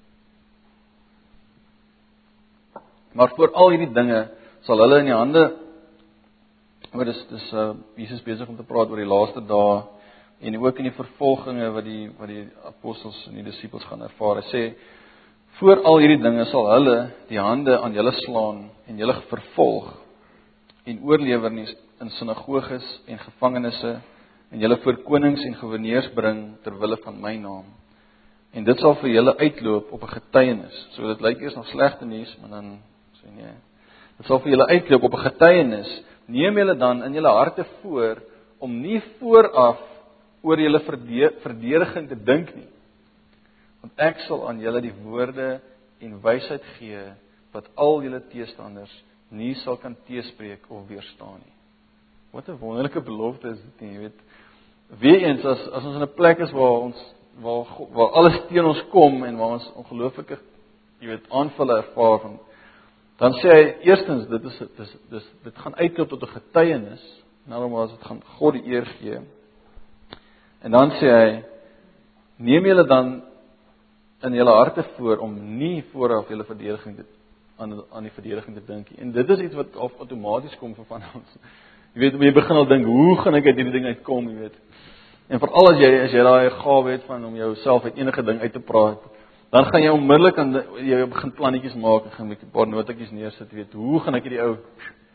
Maar voor al hierdie dinge sal hulle in die hande, dis Jesus besig om te praat oor die laaste dae en ook in die vervolginge wat die apostels en die disippels gaan ervaar. Hy sê, voor al hierdie dinge sal hulle die hande aan julle slaan en julle vervolg en oorlewer in sinagoges en gevangenisse en julle voor konings en goewerneurs bring ter wille van my naam. En dit sal vir julle uitloop op 'n getuienis. So dit lyk eers nog slegte nuus, maar dan sê nee. Dit sal vir julle uitloop op 'n getuienis. Neem julle dan in julle harte voor om nie vooraf oor julle verdediging te dink nie. Want ek sal aan julle die woorde en wysheid gee wat al julle teestanders nie sal kan teespreek of weerstaan nie. Wat 'n wonderlike belofte is dit nie, jy weet. Weer eens as ons in 'n plek is waar alles teen ons kom en waar ons ongelooflike, jy weet, aanvalle ervaar van, dan sê hy eerstens dit gaan uitloop tot 'n getuienis, nogmaals dit gaan God die eer gee. En dan sê hy, neem julle dan in julle harte voor om nie vooraf julle verdediging aan die verdediging te dink nie. En dit is iets wat outomaties kom van ons. Jy weet, jy begin al dink, hoe gaan ek uit hierdie ding uitkom, jy weet. En veral as jy daai gawe het van om jouself uit enige ding uit te praat, dan gaan jy onmiddellik jy begin plannetjies maak en gaan 'n paar notetjies neersit, jy weet, hoe gaan ek hierdie ou,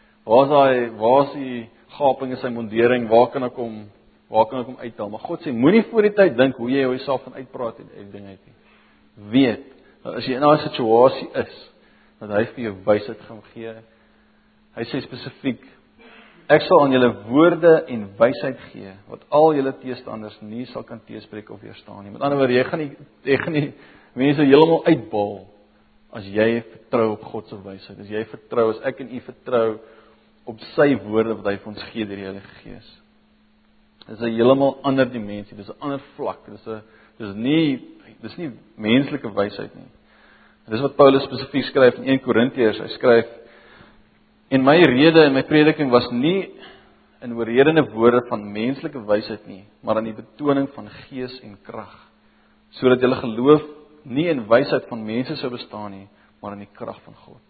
waar is die gaping in sy mondering, waar kan ek hom uithaal? Maar God sê, moenie voor die tyd dink hoe jy jouself gaan uitpraat en die ding uit nie. Weet, as jy in 'n situasie is, dat hy vir jou wysheid gaan gee. Hy sê spesifiek, ek sal aan julle woorde en wysheid gee, wat al julle teestanders nie sal kan teespreek of weerstaan nie. Met ander woorde, jy gaan nie mense heeltemal uitbal, as jy vertrou op God se wysheid, as jy vertrou, as ek en u vertrou, op sy woorde wat hy vir ons gee deur die Heilige Gees. Dit is 'n heeltemal ander dimensie, dit is 'n ander vlak, dis nie menslike wysheid nie. En dis wat Paulus spesifiek skryf in 1 Korintiërs, hy skryf, en my rede en my prediking was nie in oorredende woorde van menslike wysheid nie, maar in die betoning van gees en krag, sodat julle geloof nie in wysheid van mense sou bestaan nie, maar in die krag van God.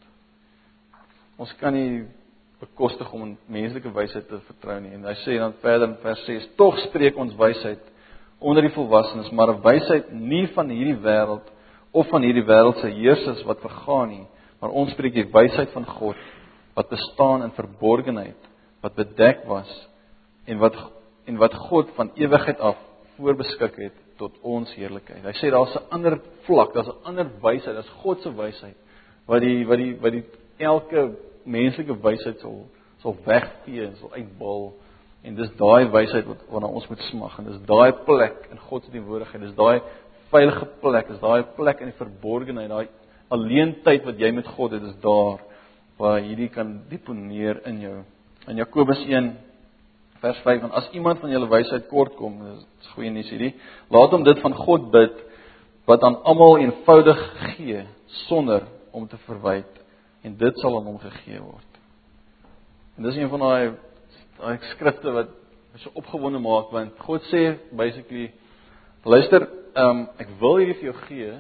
Ons kan nie bekostig om in menslike wysheid te vertrou nie. En hy sê dan verder in vers 6, tog spreek ons wysheid onder die volwassenes, maar 'n wysheid nie van hierdie wêreld of van hierdie wêreld se heersers wat vergaan nie, maar ons spreek die wysheid van God wat bestaan in verborgenheid, wat bedek was en wat God van ewigheid af voorbeskik het tot ons heerlikheid. Hy sê daar's 'n ander vlak, daar's 'n ander wysheid, daar's God se wysheid wat die elke menslike wysheid sal wegvee en sal uitbal. En dis daai wysheid waarna ons moet smag. En dis daai plek in God se teenwoordigheid. Dis daai veilige plek, dis daai plek in die verborgenheid, daai alleentyd wat jy met God het, is daar waar hierdie kan deponeer in jou. In Jakobus 1 vers 5, en as iemand van julle wysheid kort kom, dis goeie nuus hierdie, laat hom dit van God bid wat aan almal eenvoudig gee sonder om te verwyd, en dit sal aan hom gegee word. En dis een van daai skrifte wat so opgewonde maak, want God sê basically, luister, ek wil hierdie vir jou gee,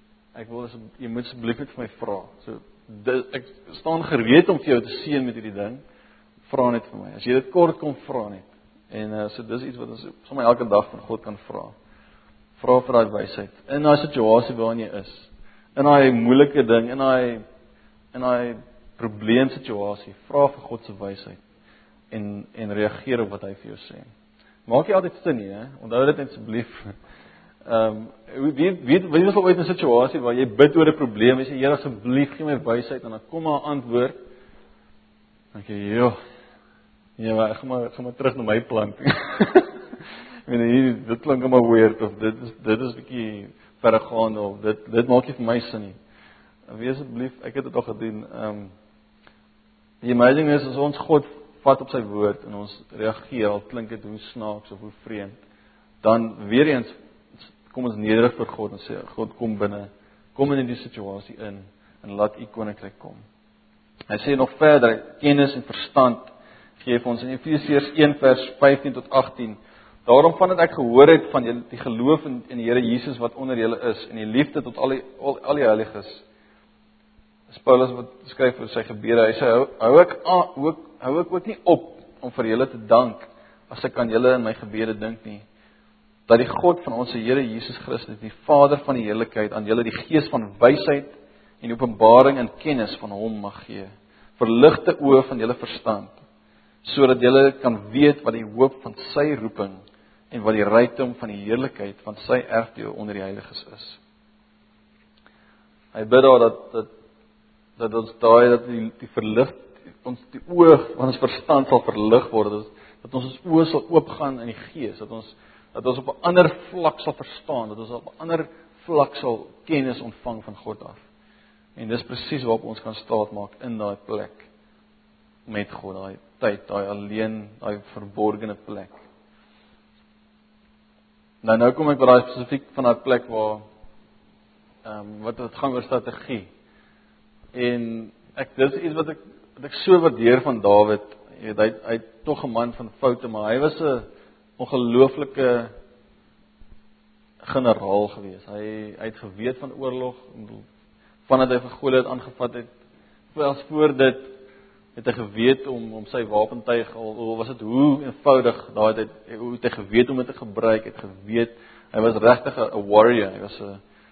jy moet asseblief net vir my vra. So ek staan gereed om vir jou te seën met hierdie ding. Vra net vir my. As jy dit kort kom, vra net. En so dis iets wat ons sommer elke dag van God kan vra. Vra vir daai wysheid in daai situasie waarin jy is. In daai moeilike ding, in daai probleemsituasie, vra vir God se wysheid en reageer op wat hy vir jou sê. Maak jy altyd sin nie, hè? Onthou dit asseblief. Wie was al ooit in 'n situasie waar jy bid oor 'n probleem en sê Here asseblief gee my wysheid, en dan kom maar 'n antwoord. Dan sê jy, joh, ja, ek gaan maar terug na my plan. Dit klink maar weird, of dit is 'n bietjie verregaande, of dit maak nie vir my sin nie. Wees asseblief, ek het dit al gedoen. Die amazing is, as ons God vat op sy woord en ons reageer, al klink dit hoe snaaks of hoe vreemd, dan weer eens kom ons nederig voor God en sê, God, kom binne, kom in die situasie in, en laat u koninkryk kom. Hy sê nog verder, kennis en verstand gee vir ons in Efesiërs 1 vers 15 tot 18, daarom vandat ek gehoor het van die geloof in die Here Jesus wat onder julle is, en die liefde tot al die heiliges. Dis Paulus wat skryf oor sy gebede. Hy sê, hou ek ook nie op om vir julle te dank, as ek aan julle in my gebede dink nie, dat die God van ons Here Jesus Christus, die Vader van die heerlikheid, aan julle die gees van wysheid en openbaring en kennis van hom mag gee, verligte oë van julle verstand, sodat julle kan weet wat die hoop van sy roeping en wat die rykdom van die heerlikheid van sy erfdeel onder die heiliges is. Hy bid daar dat ons dat die verlig, ons die oë van ons verstand sal verlig word, dat ons oë sal oopgaan in die gees, dat ons op 'n ander vlak sal verstaan, dat ons op 'n ander vlak sal kennis ontvang van God af. En dis presies waarop ons kan staatmaak in daai plek met God, daai tyd, daai alleen, daai verborgene plek. Nou kom ek by daai spesifiek van daai plek waar wat dit gaan oor strategie. En dit is iets wat ek so waardeer van Dawid. Jy weet, hy het tog 'n man van foute, maar hy was 'n ongelooflike generaal gewees. Hy het geweet van oorlog, vandat hy vir Goliat aangevat het. Selfs voor dit het hy geweet om sy wapentuig, al was dit hoe eenvoudig, daai het hy geweet om dit te gebruik, het geweet, hy was regtig 'n warrior, hy was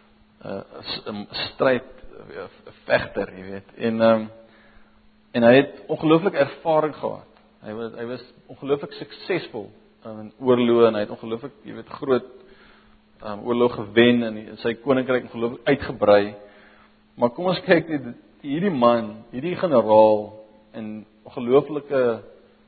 'n stryd, 'n vegter, jy weet. En hy het ongelooflik ervaring gehad. Hy was ongelooflik suksesvol in oorloë en hy het ongelooflik, jy weet, groot oorlog gewen en sy koninkryk ongelooflik uitgebrei. Maar kom ons kyk net, hierdie man, hierdie generaal en ongelooflike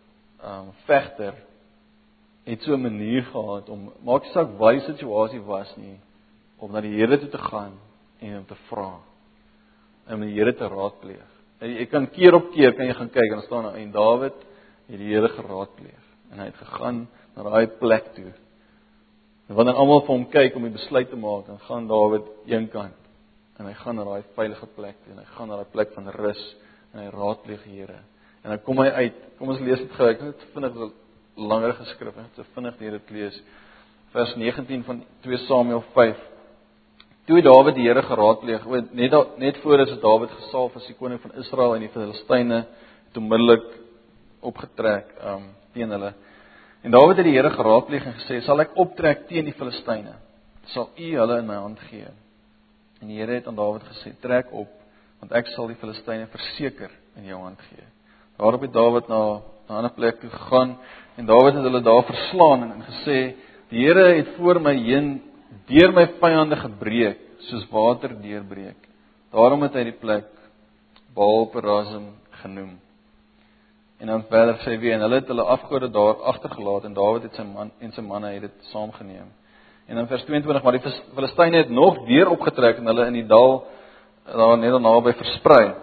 vegter het so 'n manier gehad om, maak nie saak wat die situasie was nie, om na die Here toe te gaan en hom te vra, en die Here te raadpleeg. Jy kan keer op keer kan jy gaan kyk en dan staan en Dawid het die Here geraadpleeg en hy het gegaan na daai plek toe. En wanneer almal vir hom kyk om 'n besluit te maak, dan gaan Dawid een kant en hy gaan na daai veilige plek toe en hy gaan na daai plek van rus en hy raadpleeg die Here. En dan kom hy uit. Kom ons lees dit gou. Ek het vinnig 'n langer geskrif, net so vinnig deur dit lees. Vers 19 van 2 Samuel 5. Toe Dawid die Here geraadpleeg, net voor is Dawid gesalf as die koning van Israel en die Filistyne het onmiddellik opgetrek teen hulle. En Dawid het die Here geraadpleeg en gesê, sal ek optrek teen die Filistyne? Sal U hulle in my hand gee? En die Here het aan Dawid gesê, trek op, want ek sal die Filistyne verseker in jou hand gee. Daarop het Dawid na 'n ander plek toe gegaan en Dawid het hulle daar verslaan en gesê, die Here het voor my heen deur my vyande gebreek, soos water deurbreek. Daarom het hy die plek Baal-perazim genoem. En dan verder sê wie, en hulle het hulle afgode daar agtergelaat en Dawid het sy manne het dit saamgeneem. En dan vers 22, maar die Filistyne het nog weer opgetrek en hulle in die dal daar net naby versprei.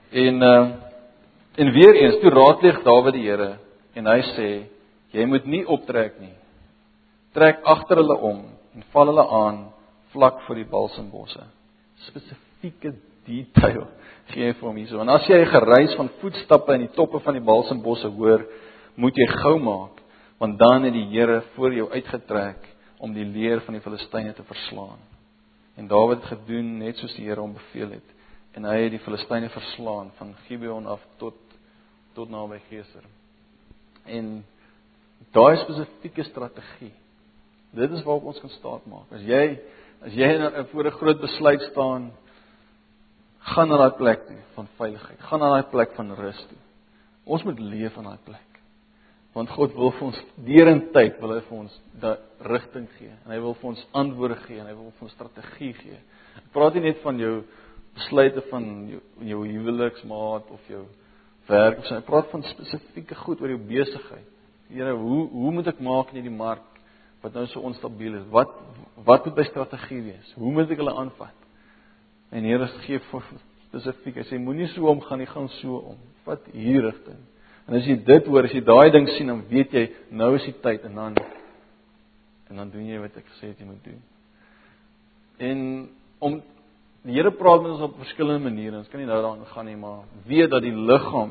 En weer eens, toe raadpleeg Dawid die Here en hy sê, jy moet nie optrek nie. Trek agter hulle om en val hulle aan vlak voor die balsembosse. Spesifieke detail gee hy vir hom hierso. En as jy gereis van voetstappe in die toppe van die balsembosse hoor, moet jy gou maak, want dan het die Here voor jou uitgetrek om die leer van die Filistyne te verslaan. En Dawid het gedoen net soos die Here hom beveel het. En hy het die Filistyne verslaan van Gibeon af tot naby Geser. En daai spesifieke strategie, dit is waarop ons kan staatmaak. As jy voor 'n groot besluit staan, gaan na daai plek toe van veiligheid, gaan na daai plek van rus toe. Ons moet leef in daai plek. Want God wil vir ons deurentyd wil hy vir ons daai rigting gee en hy wil vir ons antwoorde gee en hy wil vir ons strategie gee. Ek praat nie net van jou besluite van jou huweliksmaat of jou werk of so, ek praat van spesifieke goed oor jou besigheid. Here, hoe moet ek maak in hierdie mark wat nou so onstabiel is? Wat moet my strategie wees? Hoe moet ek hulle aanvat? En Here gee vir spesifiek, hy sê moenie so omgaan nie, gaan so om. Vat hierdie rigting. En as jy dit hoor, as jy daai ding sien, dan weet jy nou is die tyd en dan doen jy wat ek gesê het jy moet doen. En die Here praat met ons op verskillende maniere. Ons kan nie nou daaraan gaan nie, maar weet dat die liggaam,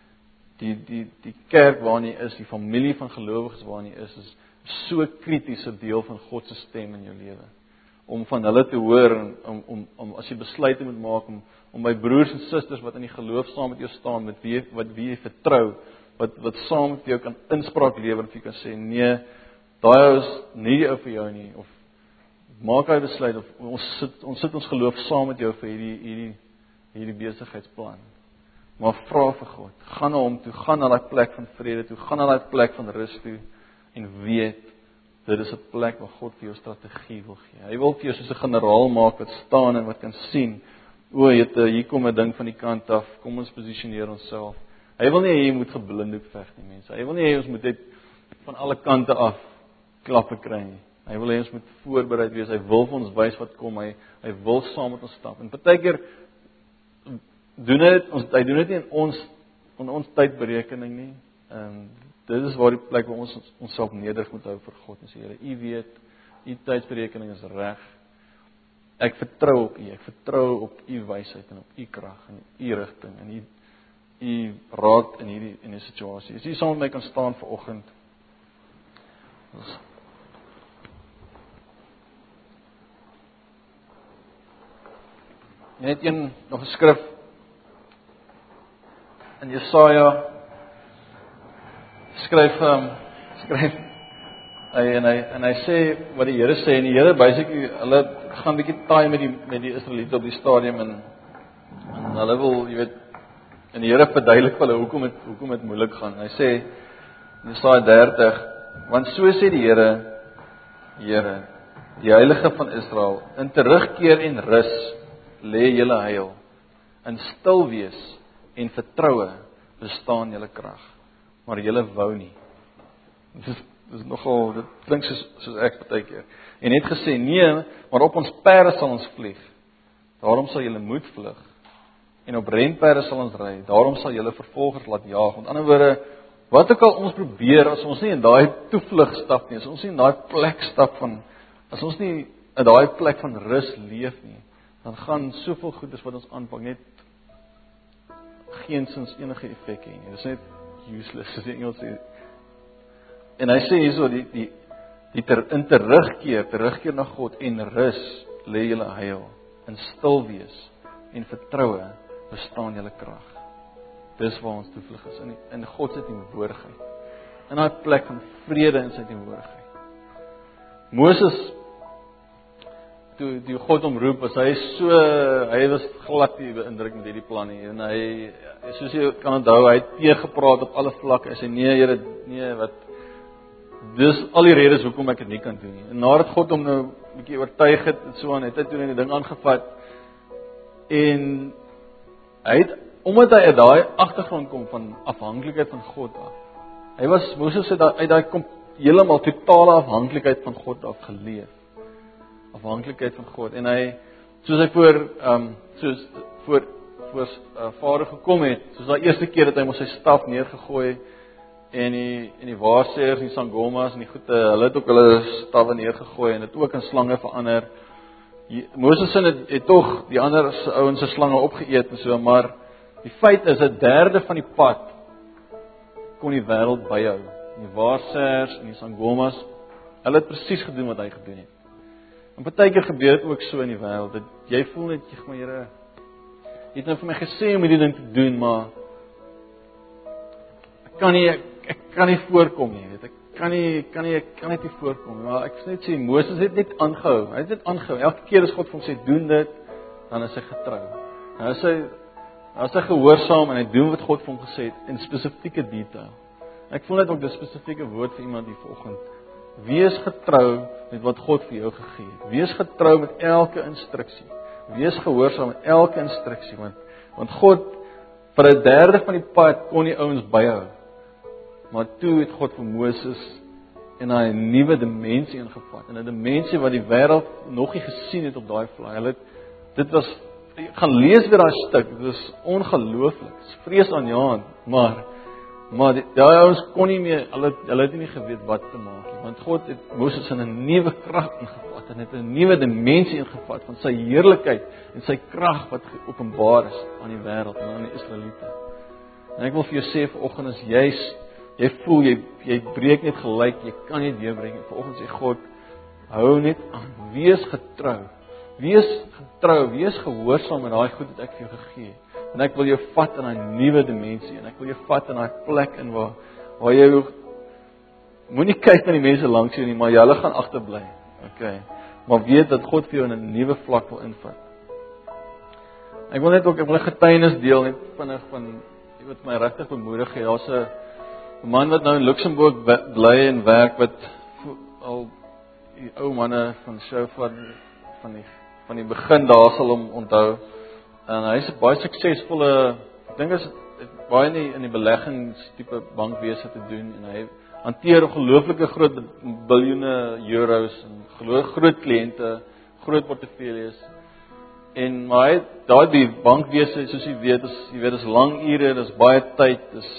die kerk waarin jy is, die familie van gelowiges waarin jy is so kritiese deel van God se stem in jou lewe. Om van hulle te hoor en om as jy besluite moet maak om by broers en susters wat in die geloof saam met jou staan, met wie jy vertrou, wat saam met jou kan inspraak lewer en vir jou kan sê nee, daai is nie die ou vir jou nie, of maak hy besluit of ons sit ons geloof saam met jou vir hierdie besigheidsplan. Maar vra vir God, gaan na hom toe, gaan na daai plek van vrede toe, gaan na daai plek van rus toe en weet dit is 'n plek waar God vir jou strategie wil gee. Hy wil vir jou soos 'n generaal maak wat staan en wat kan sien, o, hier kom 'n ding van die kant af, kom ons posisioneer onsself. Hy wil nie hê jy moet geblinddoek veg nie, mense. Hy wil nie hê ons moet net van alle kante af klappe kry nie. Hy wil hê ons moet voorberei wees. Hy wil vir ons wys wat kom. Hy wil saam met ons stap. En partykeer doen hy doen dit nie in ons tydberekening nie. Dit is waar die plek waar ons onsself nederig moet hou vir God en sê, Here, U weet, U tydsberekening is reg. Ek vertrou op U. Ek vertrou op U wysheid en op U krag en U rigting en U raad in hierdie situasie. As U saam met my kan staan vanoggend. Net nog 'n skrif in Jesaja skryf hy sê wat die Here sê en die Here basically hulle gaan bietjie taai met die Israeliete op die stadium en hulle wil, jy weet, en die Here verduidelik vir hulle hoekom dit moeilik gaan. Hy sê in Jesaja 30, want so sê die Here, die Heilige van Israel, in terugkeer en rus lê julle heil, in stil wees en vertroue bestaan julle krag, maar julle wou nie. Dit is nogal, dit klink soos ek partykeer. En het gesê, nee, maar op ons perde sal ons vlieg, daarom sal julle moed vlug, en op renperde sal ons ry, daarom sal julle vervolgers laat jaag. Met ander woorde, wat ook al ons probeer, as ons nie in daai toevlug stap nie, as ons nie in daai plek stap as ons nie in daai plek van rus leef nie, dan gaan soveel goeders wat ons aanpak net geensins enige effek hê nie. Dit is net useless, soos die Engels sê. En hy sê hierso in terugkeer na God en rus lê julle heil, in stil wees en vertroue bestaan julle krag. Dis waar ons toevlug is, in God se teenwoordigheid. In daai plek van vrede in sy teenwoordigheid. Moses, toe God hom roep, hy was glad nie beïndruk met hierdie plan nie. En hy, soos jy kan onthou, hy het teëgepraat op alle vlakke. Hy sê, nee Here, nee, dis al die redes hoekom ek dit nie kan doen nie. En nadat God hom nou 'n bietjie oortuig het en so aan, het hy toe die ding aangevat. En omdat hy uit daai agtergrond kom van afhanklikheid van God af. Moses het uit daai heeltemal totale afhanklikheid van God af geleef. Afhanklikheid van God. En hy, soos hy voor Vader gekom het, soos daai eerste keer dat hy mos sy staf neergegooi en die waarsêers en die sangomas en die goeie, hulle het ook hulle stawwe neergegooi en dit ook in slange verander. Moses het tog die ander ouens se slange opgeëet en so, maar die feit is 1/3 van die pad kon die wêreld byhou. Die waarsêers en die sangomas, hulle het presies gedoen wat hy gedoen het. En partykeer gebeur dit ook so in die wêreld, dat jy voel net, maar Here, jy het nou vir my gesê om hierdie ding te doen, maar ek kan nie voorkom nie, weet ek. Ek kan net nie voorkom. Maar ek sê net sê Moses het net aangehou. Hy het net aangehou. Elke keer as God vir hom sê doen dit, dan is hy getrou. Nou as hy gehoorsaam en hy doen wat God vir hom gesê het in spesifieke detail. Ek voel net ook 'n spesifieke woord vir iemand hier vanoggend. Wees getrou met wat God vir jou gegee het. Wees getrou met elke instruksie. Wees gehoorsaam met elke instruksie, want God vir 1/3 van die pad kon die ouens byhou. Maar toe het God vir Moses in 'n nuwe dimensie ingevat, in 'n dimensie wat die wêreld nog nie gesien het op daai vlak. Dit was, ek gaan lees weer daai stuk, dit is ongelooflik, dit is vreesaanjaend, maar daai ouens kon nie meer, hulle het nie geweet wat te maak nie, want God het Moses in 'n nuwe krag ingevat, en het 'n nuwe dimensie ingevat van sy heerlikheid en sy krag wat geopenbaar is aan die wêreld en aan die Israeliete. En ek wil vir jou sê vanoggend, as jy voel, jy breek net gelyk, jy kan nie deurbreek nie. Vanoggend sê God, hou net aan, wees getrou, wees gehoorsaam met daai goed wat ek vir jou gegee het. En ek wil jou vat in 'n nuwe dimensie, en ek wil jou vat in 'n plek in waar jy moenie kyk na die mense langs jou nie, maar jy gaan agterbly. Okay. Maar weet dat God vir jou in 'n nuwe vlak wil invat. Ek wil 'n getuienis deel net vinnig van wat my regtig bemoedig het. Daar's 'n man wat nou in Luxemburg bly en werk wat al die ou manne van show van die begin daar sal hom onthou. En hy's 'n baie suksesvolle, ek dink is baie in die beleggings tipe bankwese te doen en hy hanteer ongelooflike groot biljoene euros en groot kliënte, groot portefeuilles. En maar hy daai die bankwese soos jy weet is lang ure, dis baie tyd,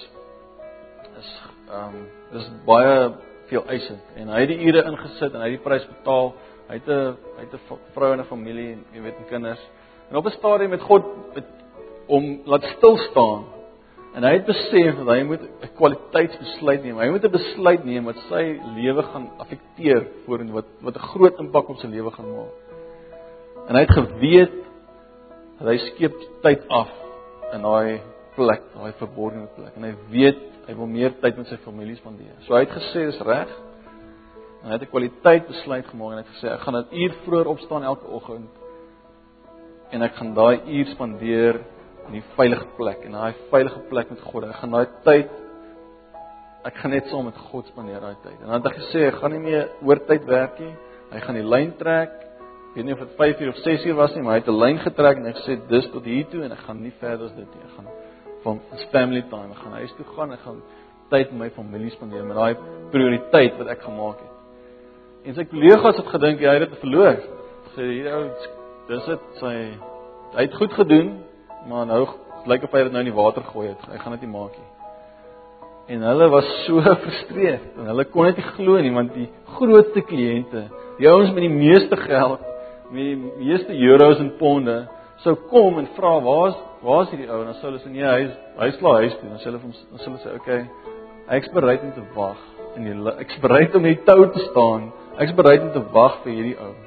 dis baie veel eisend en hy het die ure ingesit en hy het die prys betaal. Hy het 'n vrou en 'n familie en jy weet en kinders. En op 'n stadium met God om laat stil staan. En hy het besef dat hy moet 'n kwaliteitsbesluit neem. Hy moet 'n besluit neem wat sy lewe gaan affekteer vorentoe, wat 'n groot impak op sy lewe gaan maak. En hy het geweet dat hy skep tyd af in daai plek, daai verborgene plek. En hy weet hy wil meer tyd met sy familie spandeer. So hy het gesê dis reg. En hy het 'n kwaliteitsbesluit gemaak en hy het gesê ek gaan 'n uur vroeër opstaan elke oggend. En ek gaan daai uur spandeer in die veilige plek en daai veilige plek met God. Ek gaan daai tyd net saam met God spandeer daai tyd. En dan het hy gesê ek gaan nie meer oortyd werk nie. Hy gaan die lyn trek. Ek weet nie of dit 5 uur of 6 uur was nie, maar hy het 'n lyn getrek en hy het gesê dis tot hier toe en ek gaan nie verder as dit nie. Ek gaan van family time, ek gaan huis toe gaan, ek gaan tyd met my familie spandeer met daai prioriteit wat ek gemaak het. En sy kollegas het gedink hy het dit verloor. Sê hier ou dis dit hy het goed gedoen, maar nou lyk of hy dit nou in die water gooi het. Hy gaan dit nie maak nie. En hulle was so frustreerd en hulle kon dit nie glo nie want die grootste kliënte, die ouens met die meeste geld, met die meeste euros en ponde, sou kom en vra waar's hierdie ou en dan sou hulle sê nee, hy sla huis toe. Dan sê hulle sê okay, ek's bereid om te wag en ek's bereid om in die tou te staan. Ek's bereid om te wag vir hierdie ou.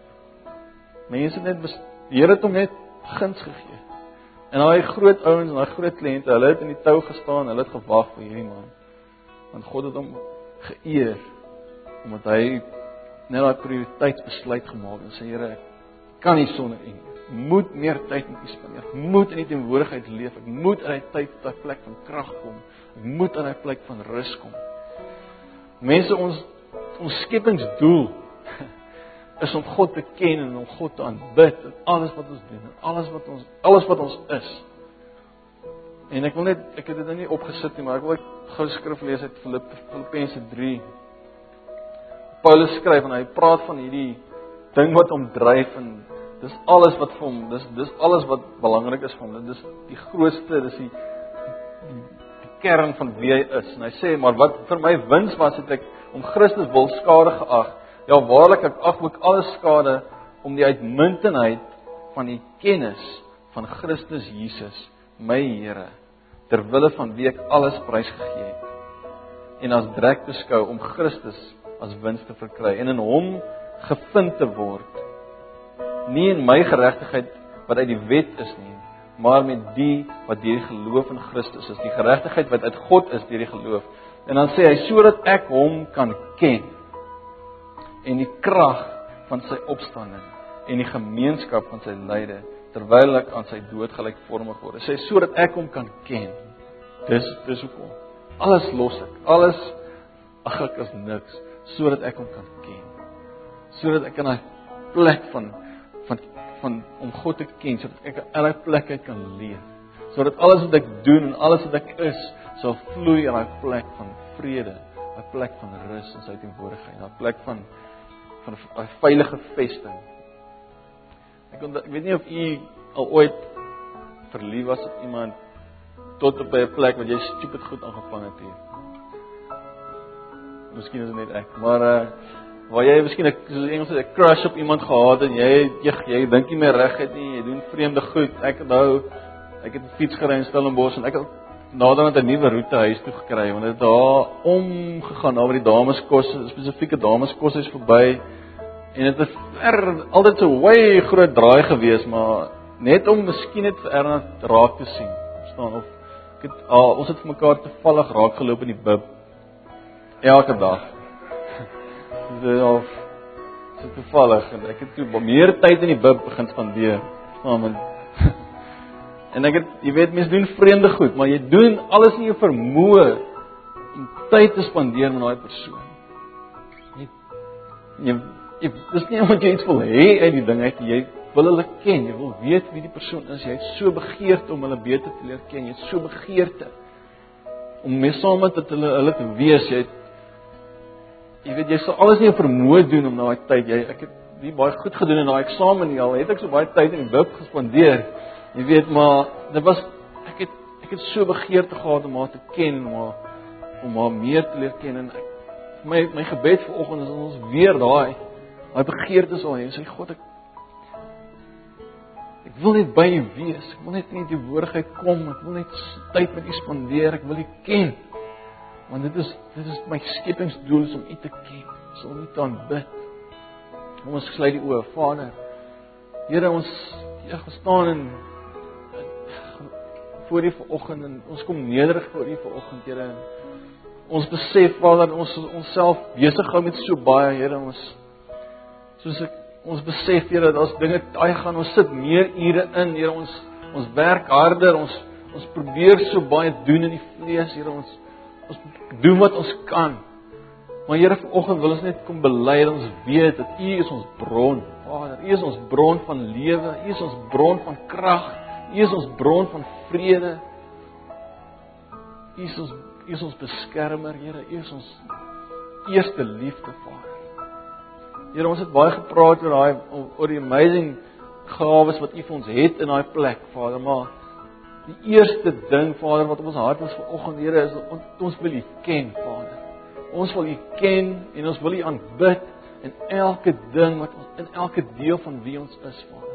Mense die Here het hom net guns gegee. En daai groot ouens en daai groot kliënte, hulle het in die tou gestaan, hulle het gewag vir hierdie man. Want God het hom geëer omdat hy net daai prioriteitsbesluit gemaak het en sê Here, ek kan nie sonder U nie. Ek moet meer tyd met U spandeer. Ek moet in die teenwoordigheid leef. Ek moet uit daai tyd tot 'n plek van krag kom. Ek moet aan 'n plek van rus kom. Mense, ons skepingsdoel is om God te ken en om God te aanbid in alles wat ons doen en alles wat ons is. En ek het dit nou nie opgesit nie, maar ek wil gou skrif lees uit Filippense 3. Paulus skryf en hy praat van hierdie ding wat hom dryf en dis alles wat vir hom, dis alles wat belangrik is vir hom. Dis die grootste, dis die kern van wie hy is. En hy sê, maar wat vir my wins was, het ek om Christus wil skade geag. Ja, waarlik ek ag ook alles skade om die uitmuntendheid van die kennis van Christus Jesus, my Here, ter wille van wie ek alles prysgegee het. En as drek beskou om Christus as wins te verkry en in hom gevind te word. Nie in my geregtigheid wat uit die wet is nie, maar met die wat deur die geloof in Christus is, die geregtigheid wat uit God is deur die geloof. En dan sê hy sodat ek hom kan ken en die krag van sy opstanding en die gemeenskap van sy lyde terwyl ek aan sy dood gelykvormig word. Hy sê sodat ek hom kan ken. Dis hoekom. Alles los ek. Alles ag ek is niks sodat ek hom kan ken. Sodat ek in 'n plek van om God te ken, sodat ek in 'n plek uit kan leef. Sodat alles wat ek doen en alles wat ek is sal vloei in 'n plek van vrede, 'n plek van rus en sy teenwoordigheid, 'n plek van 'n veilige vesting. Ek weet nie of u al ooit verlief was op iemand tot op 'n plek waar jy stupid goed aangevang het hier. Miskien is dit net ek, maar waar jy miskien soos Engels sê 'n crush op iemand gehad het en jy dink nie meer reguit nie, jy doen vreemde goed. Ek het 'n fiets gery in Stellenbosch en ek het naderhand 'n nuwe roete huis toe gekry want dit het daar omgegaan daar by die dameskos, spesifieke dameskos is verby en dit het altyd so way groot draai gewees, maar net om miskien net vir Erna raak te sien, verstaan of ons het vir mekaar toevallig raak geloop in die bib elke dag. Of so toevallig en ek het toe meer tyd in die bib begin spandeer. En ek het, jy weet, mense doen vreemde goed, maar jy doen alles in jou vermoë om tyd te spandeer met daai persoon. Dis nie omdat jy iets wil hê uit die ding uit, jy wil hulle ken, jy wil weet wie die persoon is, jy het so begeerte om hulle beter te leer ken, jy het so begeerte om mee saam met hulle te wees, jy weet, jy sal alles nie vermoë doen om daai tyd, ek het nie baie goed gedoen in daai eksamen nie, al het ek so baie tyd in die bib gespandeer, jy weet, maar dit was, ek het so begeerte gehad om haar te ken, om haar meer te leer ken, en my gebed vanoggend is dat ons weer daai begeerte sal hê, en sê God, ek wil net by U wees, ek wil net in die woordigheid kom, ek wil net tyd met U spandeer, ek wil U ken, want dit is my skepingsdoel is om U te ken, is om U te aanbid. Kom ons sluit die oë, Vader, Here, ons staan en voor U vanoggend, en ons kom nederig voor U vanoggend, Here, en ons besef, Vader, ons self besig hou met so baie, Here, ons besef, Here, dat as dinge taai gaan, ons sit meer ure in, Here, ons werk harder, ons probeer so baie doen in die vlees, Here, ons doen wat ons kan. Maar Here, vanoggend wil ons net kom bely dat ons weet dat U is ons bron, Vader, U is ons bron van lewe, U is ons bron van krag, U is ons bron van vrede. U is ons beskermer, Here, U is ons eerste liefde, Vader. Here, ons het baie gepraat oor die amazing gawes wat U vir ons het in daai plek, Vader, maar die eerste ding, Vader, wat op ons hart is vanoggend, Here, is ons wil U ken, Vader. Ons wil U ken en ons wil U aanbid in elke ding in elke deel van wie ons is, Vader.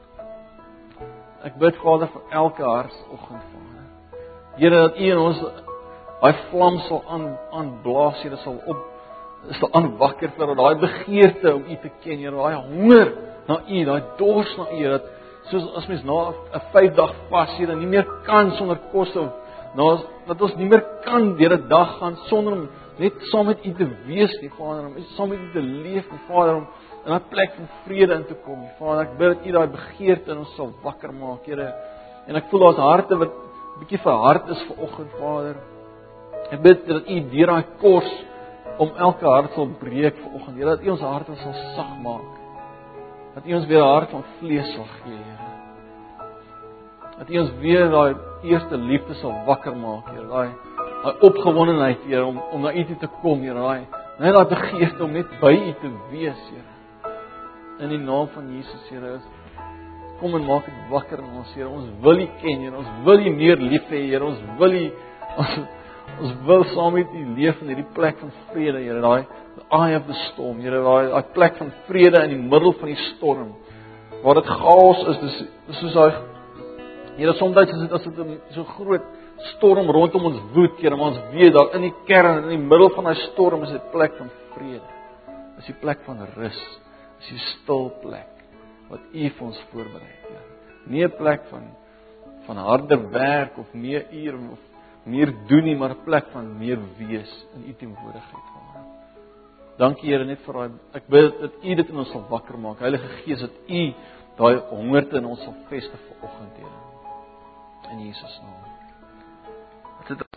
Ek bid, Vader, vir elke hart vanoggend, Vader. Here, dat U in ons daai vlam sal aanblaas, Here, sal aanwakker vir daai begeerte om U te ken, Here, daai honger na U, daai dors na U, dat soos as mens na 'n 5-dag vas, Here, nie meer kan sonder kos of dat ons nie meer kan deur 'n dag gaan sonder om net saam met U te wees, die Vader, om saam met U te leef, die Vader, om in 'n plek van vrede in te kom, die Vader. Ek bid dat U daai begeerte in ons sal wakker maak, Here. En ek voel ons harte wat bietjie verhard is vanoggend, Vader. Ek bid dat U deur daai kos om elke hart sal breek vanoggend, Here, dat U ons harte sal sag maak. Dat U ons weer 'n hart van vlees sal gee, Here. Dat U ons weer daai eerste liefde sal wakker maak, Here. Daai opgewondenheid, Here, om na U toe te kom, Here. Net daai begeerte om net by U te wees, Here. In die naam van Jesus, Here. Kom en maak dit wakker in ons, Here. Ons wil U ken, Here. Ons wil U meer lief hê, Here. Ons wil saam met U leef in hierdie plek van vrede, Here. Daai eye of the storm, Here. Daai plek van vrede in die middel van die storm. Waar dit chaos is, dis soos daai Here, soms is dit as dit 'n so groot storm rondom ons woed, Here, maar ons weet dat in die kern, in die middel van daai storm is 'n plek van vrede. Is 'n plek van rus. Is 'n stil plek wat U vir ons voorberei het, Here. Nie 'n plek van harde werk of meer uur of meer doen nie, maar 'n plek van meer wees in U teenwoordigheid, Vader. Dankie, Here, net vir daai. Ek bid dat U dit in ons sal wakker maak. Heilige Gees, dat U daai hongerte in ons sal vestig vanoggend, Here. In Jesus naam.